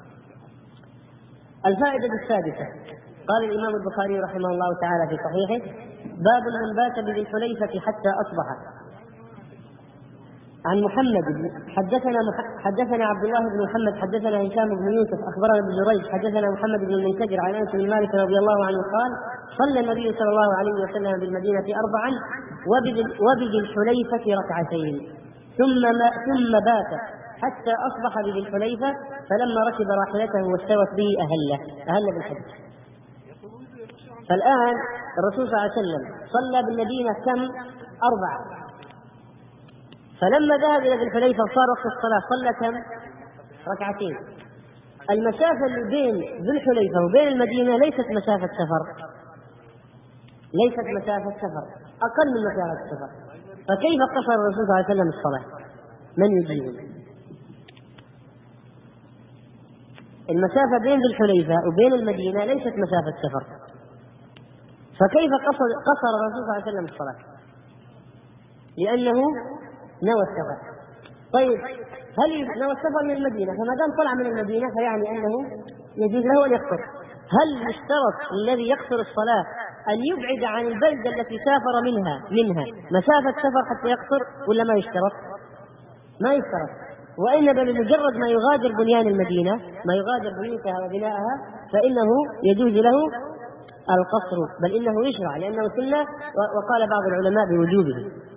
الفائدة السادسة قال الإمام البخاري رحمه الله تعالى في صحيحه باب من بات بذي الحليفة حتى أصبح. عن محمد حدثنا حدثنا عبد الله بن محمد حدثنا هشام بن يوسف اخبرنا ابن جريج حدثنا محمد بن المنكدر عن انس بن مالك رضي الله عنه قال صلى النبي صلى الله عليه وسلم بالمدينه اربعا وبذي الحليفه ركعتين ثم ما ثم بات حتى اصبح بذي الحليفه فلما ركب راحلته واستوت به اهله اهل بالحج. فالان الرسول صلى الله عليه وسلم صلى بالمدينه كم؟ اربعه، فلما ذهب إلى ذي الحليفة وصار وقت الصلاة صلى كم؟ ركعتين. المسافة اللي بين ذي الحليفة وبين المدينة ليست مسافة سفر، ليست مسافة سفر، أقل من مسافة السفر، فكيف قصر الرسول صلى الله عليه وسلم الصلاة؟ من يجيب؟ المسافة بين ذي الحليفة وبين المدينة ليست مسافة سفر، فكيف قصر, قصر الرسول صلى الله عليه وسلم الصلاة؟ لأنه نوى السفر. طيب هل نوى السفر من المدينة، فما دام طلع من المدينة فيعني أنه يجوز له أن يقصر. هل يشترط الذي يقصر الصلاة أن يبعد عن البلدة التي سافر منها منها مسافة سفر حتى يقصر، ولا ما يشترط؟ ما يشترط، وإنما بمجرد ما يغادر بنيان المدينة، ما يغادر بيوتها وبناءها، فإنه يجوز له القصر، بل إنه يشرع لأنه سنة، وقال بعض العلماء بوجوبه.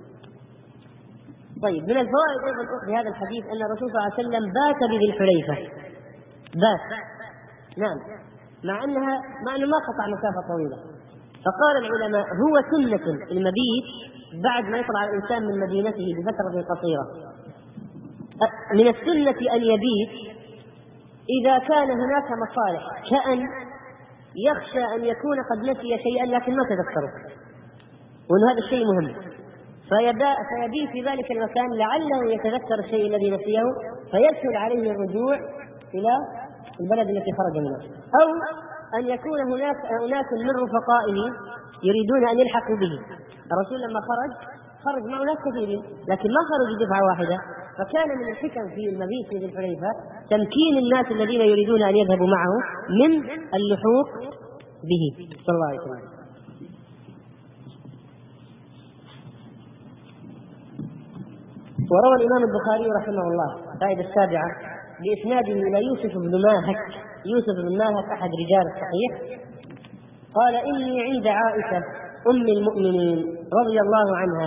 طيب من الفوائد أيضا في هذا الحديث أن الرسول صلى الله عليه وسلم بات بذي الحليفة، بات، نعم، مع أنها مع أنه ما قطع مسافة طويلة. فقال العلماء هو سنة المبيت بعد ما يطلع الإنسان من مدينته بفترة قصيرة. من السنة أن يبيت إذا كان هناك مصالح، كأن يخشى أن يكون قد نسي شيئا لكن ما تذكره، وأن هذا الشيء مهم، فيبيت في ذلك المكان لعله يتذكر الشيء الذي نسيه فيسهل عليه الرجوع إلى البلد التي خرج منها. أو أن يكون هناك أناس من رفقائه يريدون أن يلحقوا به. الرسول لما خرج خرج مع ناس كثيرين لكن ما خرجوا دفعة واحدة، فكان من الحكم في المبيت في ذي الحليفة تمكين الناس الذين يريدون أن يذهبوا معه من اللحوق به صلى الله عليه وسلم. وروى الإمام البخاري رحمه الله الفائدة السابعة بإسناده إلى يوسف بن ماهك، يوسف بن ماهك أحد رجال الصحيح، قال إني عند عائشة أم المؤمنين رضي الله عنها،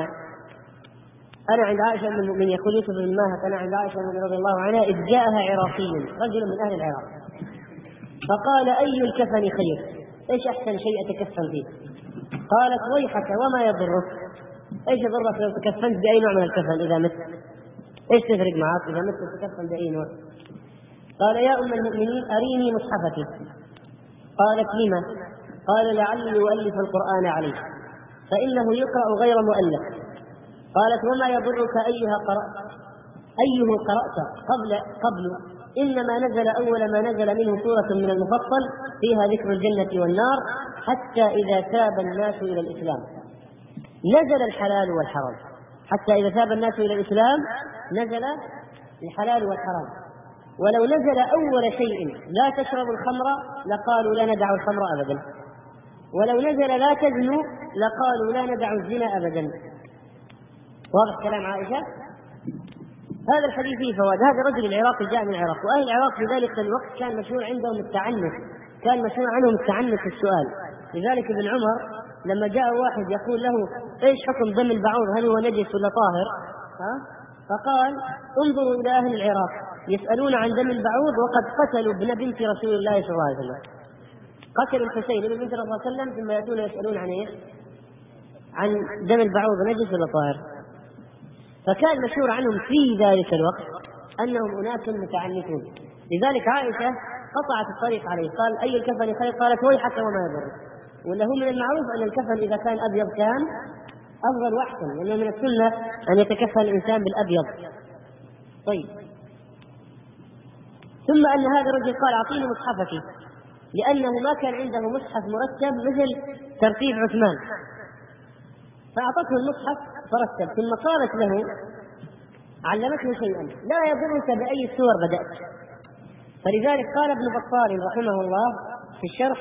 أنا عند عائشة أم المؤمنين، يقول يوسف بن ماهك أنا عند عائشة رضي الله عنها إذ جاءها عراقي رجل من أهل العراق فقال أي الكفن خير، إيش أحسن شيء أتكفن فيه؟ قالت ويحك وما يضرك، ايش يضرك لو تكفنت باي نوع من الكفن اذا مت؟ ايش تفرق معك اذا مت تكفن باي نوع؟ قال يا ام المؤمنين اريني مصحفك. قالت لما؟ قال لعلي يؤلف القران عليه فانه يقرا غير مؤلف. قالت وما يضرك ايها قرات ايه قرات قبل قبل انما نزل اول ما نزل منه سوره من المفصل فيها ذكر الجنه والنار حتى اذا تاب الناس الى الاسلام نزل الحلال والحرام، حتى إذا تاب الناس إلى الإسلام نزل الحلال والحرام. ولو نزل أول شيء لا تشربوا الخمر لقالوا لا ندع الخمر أبدا، ولو نزل لا تزنوا لقالوا لا ندع الزنا أبدا. واضح كلام عائشة؟ هذا الحديث فيه فوائد. هذا الرجل العراقي جاء من العراق، وأهل العراق في ذلك الوقت كان مشهور عندهم التعنت، كان مشهور عنهم التعنت في السؤال. لذلك ابن عمر لما جاء واحد يقول له ايش حكم دم البعوض هل هو نجس ولا طاهر؟ ها؟ فقال انظروا الى اهل العراق يسالون عن دم البعوض وقد قتلوا ابن بنت رسول الله صلى الله عليه وسلم، قتلوا الحسين ابن بنت رسول الله صلى الله عليه وسلم، ثم ياتون يسالون عن ايش؟ عن دم البعوض نجس ولا طاهر. فكان مشهور عنهم في ذلك الوقت انهم اناس متعنتون. لذلك عائشه قطعت الطريق عليه، قال اي الكفن خير؟ قالت ويحك وما يضرك. ولا هو من المعروف أن الكفن إذا كان أبيض كان أفضل وأحسن، لأن من السنة أن يتكفن الإنسان بالأبيض. طيب ثم أن هذا الرجل قال أعطيني مصحفك، لأنه ما كان عنده مصحف مرتب مثل ترتيب عثمان، فأعطته المصحف فرتب. ثم قالت له علمته شيئا لا يضرك بأي السور بدأت. فلذلك قال ابن بطال رحمه الله في الشرح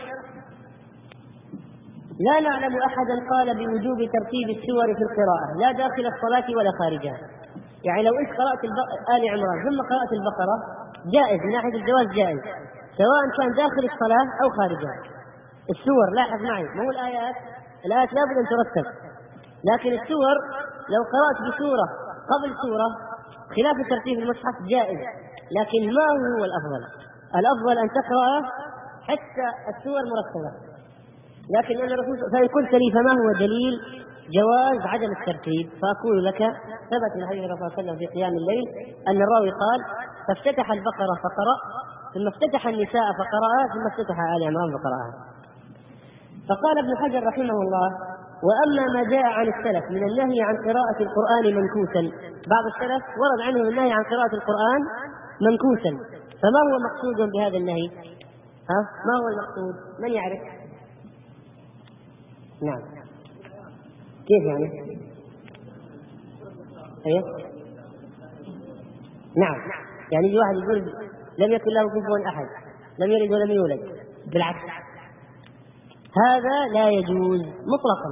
لا نعلم أحدا قال بوجوب ترتيب السور في القراءة لا داخل الصلاة ولا خارجها. يعني لو أنت قرأت آل عمران ثم قرأت البقرة جائز من ناحية الجواز، جائز سواء كان داخل الصلاة أو خارجها. السور لاحظ معي مو الآيات، الآيات لابد أن ترتب، لكن السور لو قرأت بسورة قبل سورة خلاف ترتيب المصحف جائز، لكن ما هو الأفضل؟ الأفضل أن تقرأ حتى السور مرتبة. لكن أن الرسول فإن قلت لي فما هو دليل جواز عدم الترتيب؟ فأقول لك ثبت من حديث الرسول صلى الله عليه وسلم في قيام الليل أن الراوي قال فافتتح البقرة فقرأ ثم افتتح النساء فقرأ ثم افتتح آل عمران فقرأها. فقال ابن حجر رحمه الله وأما ما جاء عن السلف من النهي عن قراءة القرآن منكوسا، بعض السلف ورد عنه النهي عن قراءة القرآن منكوسا فما هو مقصود بهذا النهي؟ ها؟ ما هو المقصود؟ من يعرف؟ نعم. كيف يعني؟ ايه؟ نعم. يعني يجي واحد يقول لم يكن له كفوا احد، لم يلد ولم يولد، بالعكس هذا لا يجوز مطلقا.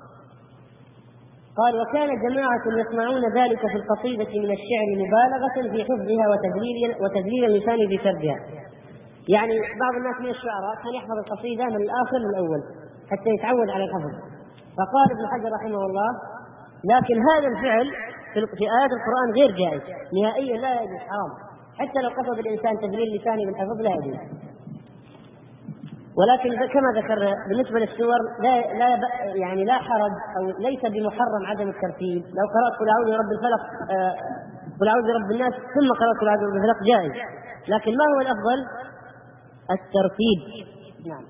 قال وكان جماعة يصنعون ذلك في القصيدة من الشعر مبالغة في حفظها وتذليل وتذليل اللسان في سردها. يعني بعض الناس من الشعراء كان يحفظ القصيدة من الآخر للأول حتى يتعود على الحفظ. فقال ابن حجر رحمه الله لكن هذا الفعل في آيات القرآن غير جائز نهائيا، لا يجوز، حرام، حتى لو قصد الإنسان تذليل لسانه بالحفظ لا يجوز. ولكن كما ذكرنا بالنسبة للسور لا لا يعني لا حرج أو ليس بمحرم عدم الترتيب. لو قرأت قل أعوذ برب الفلق آه قل أعوذ برب الناس ثم قرأت قل أعوذ برب الفلق جائز، لكن ما هو الأفضل؟ الترتيب. نعم.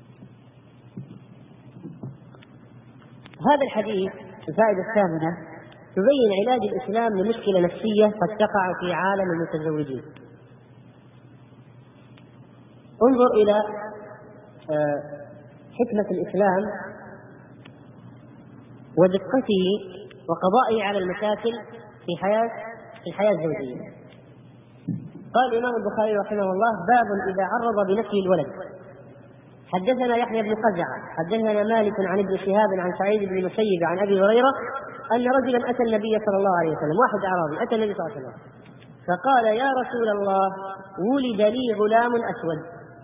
هذا الحديث الفائدة الثامنة تبين علاج الإسلام لمشكلة نفسية قد تقع في عالم المتزوجين. انظر إلى حكمة الإسلام ودقته وقضائه على المشاكل في حياة في الحياة الزوجية. قال الإمام البخاري رحمه الله باب إذا عرض بنفي الولد. حدثنا يحيى بن قزعة حدثنا مالك عن ابن شهاب عن سعيد بن المسيب عن أبي هريرة أن رجلا أتى النبي صلى الله عليه وسلم، واحد أعرابي أتى النبي صلى الله عليه وسلم فقال يا رسول الله ولد لي غلام أسود.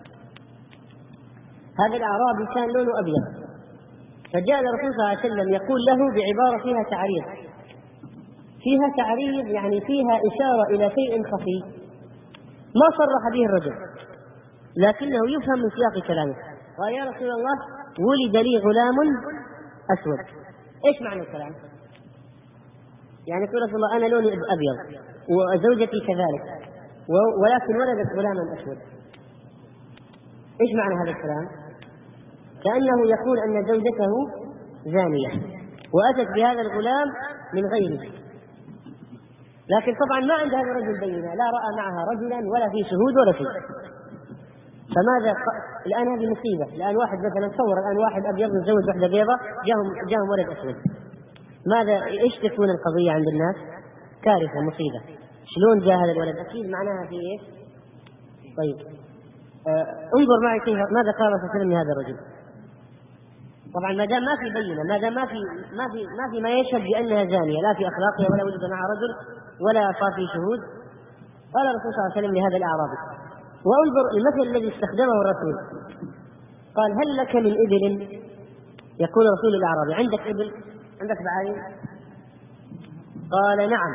هذا الأعرابي كان لونه أبيض، فجاء الرسول صلى الله عليه وسلم يقول له بعبارة فيها تعريض فيها تعريض يعني فيها إشارة إلى شيء خفي ما صرح به الرجل لكنه يفهم من سياق كلامه. قال يا رسول الله ولد لي غلام أسود. إيش معنى الكلام؟ يعني يقول رسول الله أنا لوني أبيض وزوجتي كذلك ولكن ولدت غلاما أسود. إيش معنى هذا الكلام؟ كأنه يقول أن زوجته زانية وأتت بهذا الغلام من غيره، لكن طبعا ما عند هذا الرجل بينة، لا رأى معها رجلا ولا في شهود ولا شيء. فماذا ق... الآن هذه مصيبة. الآن واحد مثلا تصور الآن واحد أبيض متزوج واحدة بيضاء جاهم جاهم ولد أسود، ماذا إيش تكون القضية عند الناس؟ كارثة، مصيبة. شلون جاء هذا الولد؟ أكيد معناها في إيه؟ طيب آه انظر معي كيف ماذا قال صلى الله عليه وسلم لهذا الرجل. طبعا ما دام ما في بينة، ما دام ما في ما في ما في ما يشهد بأنها زانية لا في أخلاقها ولا وجد معها رجل ولا صار في شهود، قال الرسول صلى الله عليه وسلم لهذا الأعرابي. وانظر المثل الذي استخدمه الرسول، قال هل لك من إبل؟ يقول الرسول الأعرابي عندك إبل؟ عندك بعير؟ قال نعم.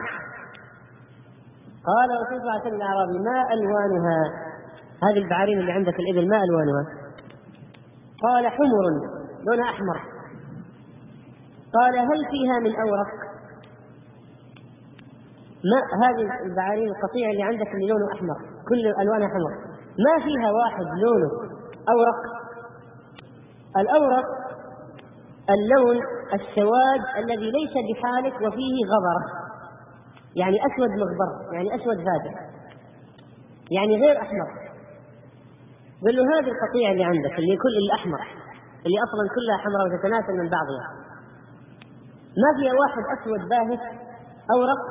قال الرسول صلى الله عليه وسلم الأعرابي ما ألوانها؟ هذه البعارين اللي عندك الإبل ما ألوانها؟ قال حمر لونها أحمر. قال هل فيها من أورق؟ ما هذه البعارين القطيع اللي عندك اللي لونه أحمر كل ألوانها حمر ما فيها واحد لونه أورق؟ الأورق اللون السواد الذي ليس بحالك وفيه غبرة، يعني أسود مغبر، يعني أسود فاتح، يعني غير أحمر. قل له هذه القطيع اللي عندك اللي كل الأحمر اللي أصلا كلها حمراء وتتناسل من بعضها ما فيها واحد أسود باهت أورق؟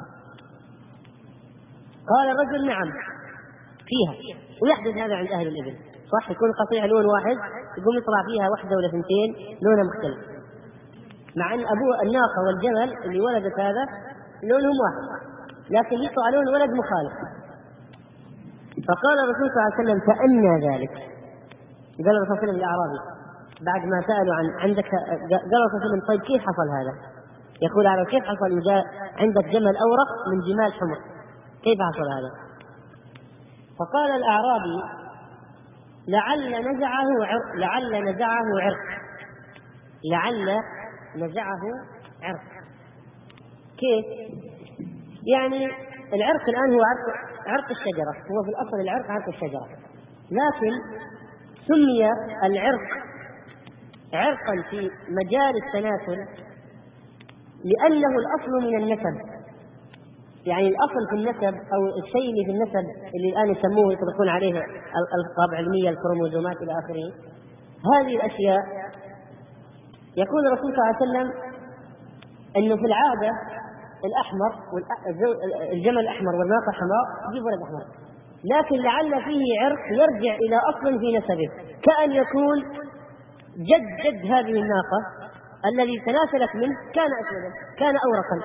قال الرجل نعم فيها. ويحدث هذا عند أهل الإبل، صح يكون قطيع لون واحد يقوم يطلع فيها واحدة ولا ثنتين لونها مختلف، مع أن أبوه الناقة والجمل اللي ولدت هذا لونهم واحد لكن يطلع لون ولد مخالف. فقال الرسول صلى الله عليه وسلم فأنى ذلك. قال الرسول صلى الله عليه وسلم للأعرابي بعد ما سألوا عن عندك، قال الرسول صلى الله عليه وسلم طيب كيف حصل هذا؟ يقول على كيف حصل جاء عندك جمل أورق من جمال حمر، كيف حصل هذا؟ فقال الأعرابي لعل نزعه عرق لعل نزعه عرق لعل نزعه عرق. كيف؟ يعني العرق الآن هو عرق, عرق الشجرة، هو في الأصل العرق عرق الشجرة، لكن سمي العرق عرقا في مجال التناسل لأنه الأصل من النسب، يعني الأصل في النسب أو الشيء اللي في النسب اللي الآن يسموه يطلقون عليه الألقاب علمية الكروموزومات إلى آخره، هذه الأشياء يقول الرسول صلى الله عليه وسلم أنه في العادة الأحمر الجمل الأحمر والناقة الحمراء يجيب ولد أحمر، لكن لعل فيه عرق يرجع إلى أصل في نسبه، كأن يكون جد جد هذه الناقة الذي تناسلت منه كان أسودا كان أورقا،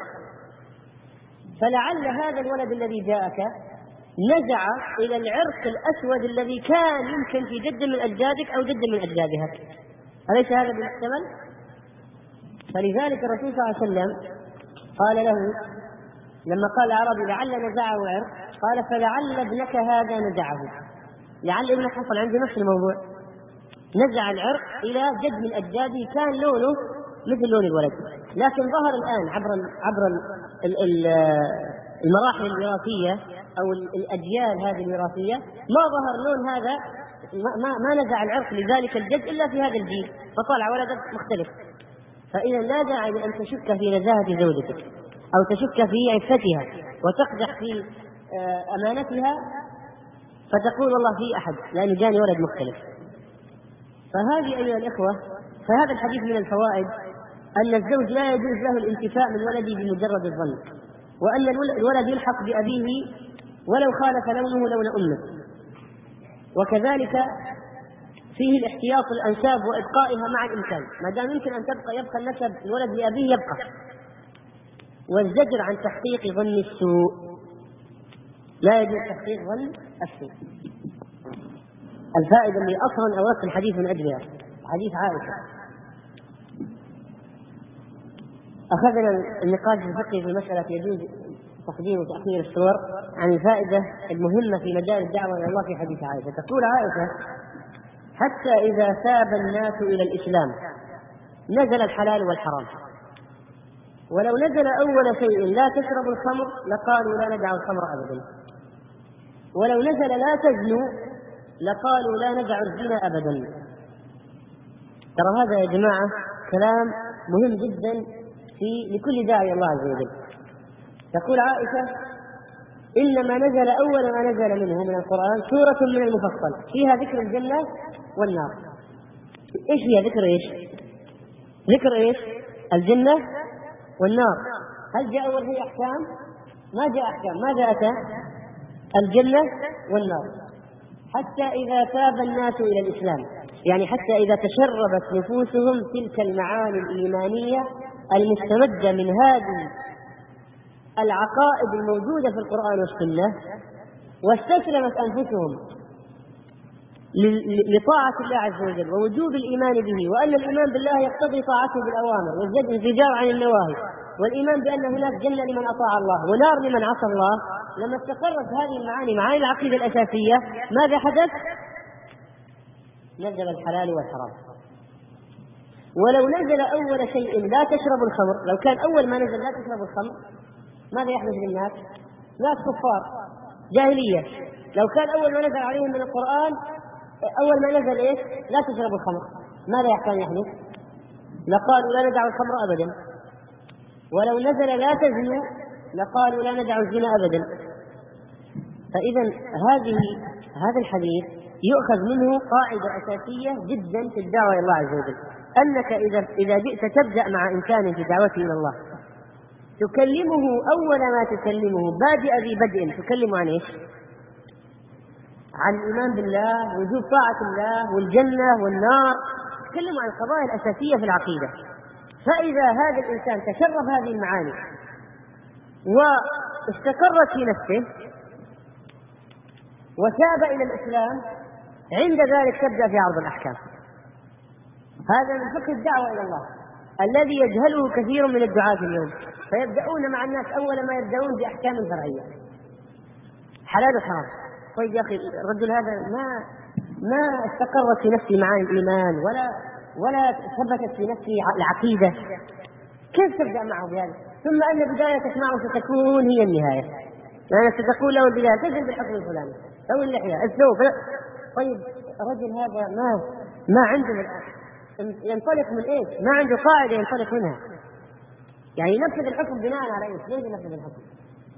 فلعل هذا الولد الذي جاءك نزع إلى العرق الأسود الذي كان يمكن في جد من أجدادك أو جد من أجدادها، أليس هذا بالمحتمل؟ فلذلك الرسول صلى الله عليه وسلم قال له لما قال العربي لعل نزعه عرق، قال فلعل ابنك هذا نزعه، لعل ابنك حصل عنده نفس الموضوع، نزع العرق إلى جد من أجداده كان لونه مثل لون الولد، لكن ظهر الآن عبر عبر المراحل الوراثية أو الأجيال هذه الوراثية ما ظهر لون هذا، ما, ما نزع العرق لذلك الجد إلا في هذا الجيل، فطلع ولد مختلف. فإذا لا داعي لأن تشك في نزاهة زوجتك أو تشك في عفتها وتقدح في أمانتها فتقول والله في أحد لأن جاني ولد مختلف. فهذه أيها الإخوة، فهذا الحديث من الفوائد أن الزوج لا يجوز له الانتفاء من ولده بمجرد الظن، وأن الولد يلحق بأبيه ولو خالف لونه لون أمه، وكذلك فيه الاحتياط الأنساب وإبقائها مع الإمكان، ما دام يمكن أن تبقى يبقى النسب الولد لأبيه يبقى، والزجر عن تحقيق ظن السوء، لا يجوز تحقيق ظن السوء. الفائدة اللي أصلا أوصل الحديث من أجلها حديث عائشة. أخذنا النقاش الفقهي في مسألة يجوز تقديم وتأخير الصور عن الفائدة المهمة في مجال الدعوة إلى الله في حديث عائشة. تقول عائشة حتى إذا ثاب الناس إلى الإسلام نزل الحلال والحرام، ولو نزل أول شيء لا تشرب الخمر لقالوا لا ندع الخمر أبدا، ولو نزل لا تزنوا لقالوا لا ندع الزنا أبدا. ترى هذا يا جماعة كلام مهم جدا في لكل داعي الله عز وجل. تقول عائشة إنما نزل أول ما نزل منه من القرآن سورة من المفصل فيها ذكر الجنة والنار. إيش فيها ذكر إيش؟ ذكر إيش؟ الجنة والنار. هل جاء أول شيء أحكام؟ ما جاء أحكام، ماذا أتى؟ الجنة والنار. حتى إذا تاب الناس إلى الإسلام، يعني حتى إذا تشربت نفوسهم تلك المعاني الإيمانية المستمدة من هذه العقائد الموجودة في القرآن والسنة، واستسلمت أنفسهم لطاعة الله عز وجل ووجوب الإيمان به، وأن الإيمان بالله يقتضي طاعته بالأوامر والزجر عن النواهي، والإيمان بأن هناك جنة لمن أطاع الله ونار لمن عصى الله. لما استقرت هذه المعاني معاني العقيدة الأساسية ماذا حدث؟ نزل الحلال والحرام. ولو نزل أول شيء لا تشرب الخمر، لو كان أول ما نزل لا تشرب الخمر ماذا يحدث للناس؟ ناس كفار جاهلية، لو كان أول ما نزل عليهم من القرآن أول ما نزل إيش؟ لا تشرب الخمر، ماذا كان يحدث؟ لقالوا لا ندع الخمر أبدا. ولو نزل لا تزنوا لقالوا لا ندع الزنا أبدا. فإذا هذه هذا الحديث يؤخذ منه قاعدة أساسية جدا في الدعوة إلى الله عز وجل، أنك إذا إذا جئت تبدأ مع إنسان في دعوته إلى الله تكلمه أول ما تكلمه بادئ ذي بدء، تكلمه عن إيش؟ عن الإيمان بالله، وجوب طاعة الله، والجنة والنار، تكلم عن القضايا الأساسية في العقيدة. فإذا هذا الإنسان تشرف هذه المعاني واستقرت في نفسه وتاب إلى الإسلام، عند ذلك تبدأ في عرض الأحكام. هذا من فقه الدعوة إلى الله الذي يجهله كثير من الدعاة اليوم، فيبدأون مع الناس أول ما يبدأون بأحكام فرعية حلال وحرام. طيب يا أخي الرجل هذا ما ما استقرت في نفسه معاني الإيمان ولا ولا ثبتت في نفسه العقيدة، كيف تبدأ معه بهذا؟ ثم أن بدايتك معه ستكون هي النهاية، لأنك ستقول له البداية تجد بالحكم الفلاني أو اللحية الثوب. طيب الرجل هذا ما ما عنده ينطلق من إيش؟ ما عنده قاعدة ينطلق منها، يعني ينفذ الحكم بناء على إيش؟ ليش ينفذ الحكم؟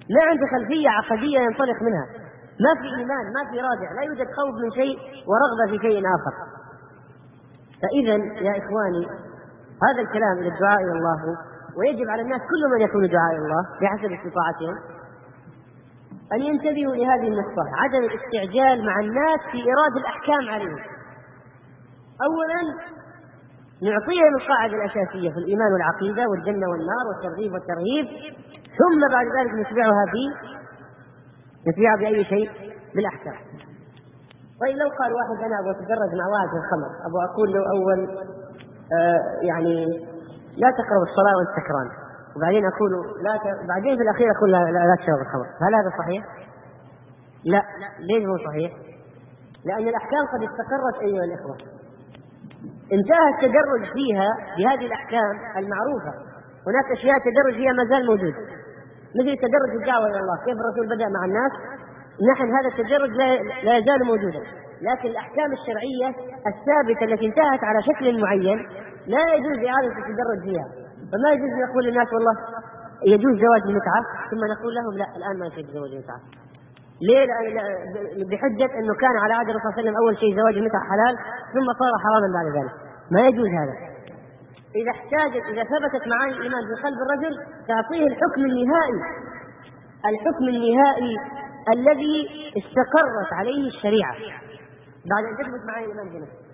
ما عنده خلفية عقدية ينطلق منها، ما في إيمان، ما في رادع، لا يوجد خوف من شيء ورغبة في شيء آخر. فإذا يا إخواني هذا الكلام إلى الدعاء إلى الله، ويجب على الناس كل من يكون دعاء إلى الله بحسب استطاعتهم أن ينتبهوا لهذه النقطة، عدم الاستعجال مع الناس في إيراد الأحكام عليهم. أولا نعطيهم القاعدة الأساسية في الإيمان والعقيدة والجنة والنار والترغيب والترهيب، ثم بعد ذلك نتبعها في نتبعها بأي شيء بالأحكام. طيب لو قال واحد أنا أبغى أتدرج مع واحد في الخمر، أبغى أقول له أول آه يعني لا تقرب الصلاة وأنت سكران، وبعدين أقول لا ت... بعدين في الأخير أقول لا, لا, لا تشرب الخمر، هل هذا صحيح؟ لا. ليش مو صحيح؟ لأن الأحكام قد استقرت أيها الإخوة، انتهى التدرج فيها بهذه الأحكام المعروفة. هناك أشياء تدرج فيها ما زال موجود، مثل تدرج الدعوة إلى الله، كيف الرسول بدأ مع الناس، نحن هذا التدرج لا يزال موجودا. لكن الأحكام الشرعية الثابتة التي انتهت على شكل معين لا يجوز إعادة التدرج فيها. فما يجوز نقول للناس والله يجوز زواج المتعة ثم نقول لهم لا الآن ما يجوز زواج المتعة. ليه؟ بحجة أنه كان على عهد الرسول صلى الله عليه وسلم أول شيء زواج المتعة حلال ثم صار حراما بعد ذلك. ما يجوز هذا. إذا احتاجت إذا ثبتت معاني الإيمان في قلب الرجل تعطيه الحكم النهائي، الحكم النهائي الذي استقرت عليه الشريعة بعد أن تثبت معاني الإيمان في نفسه.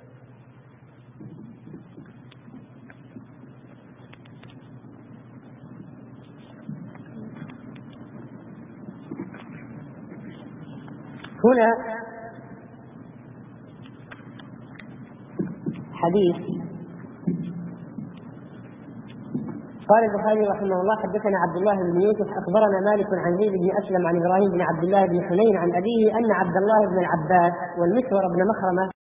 هنا حديث قال البخاري رحمه الله حدثنا عبد الله بن يوسف أخبرنا مالك عن زيد بن أسلم عن إبراهيم بن عبد الله بن حنين عن أبيه أن عبد الله بن العباس والمسور بن مخرمة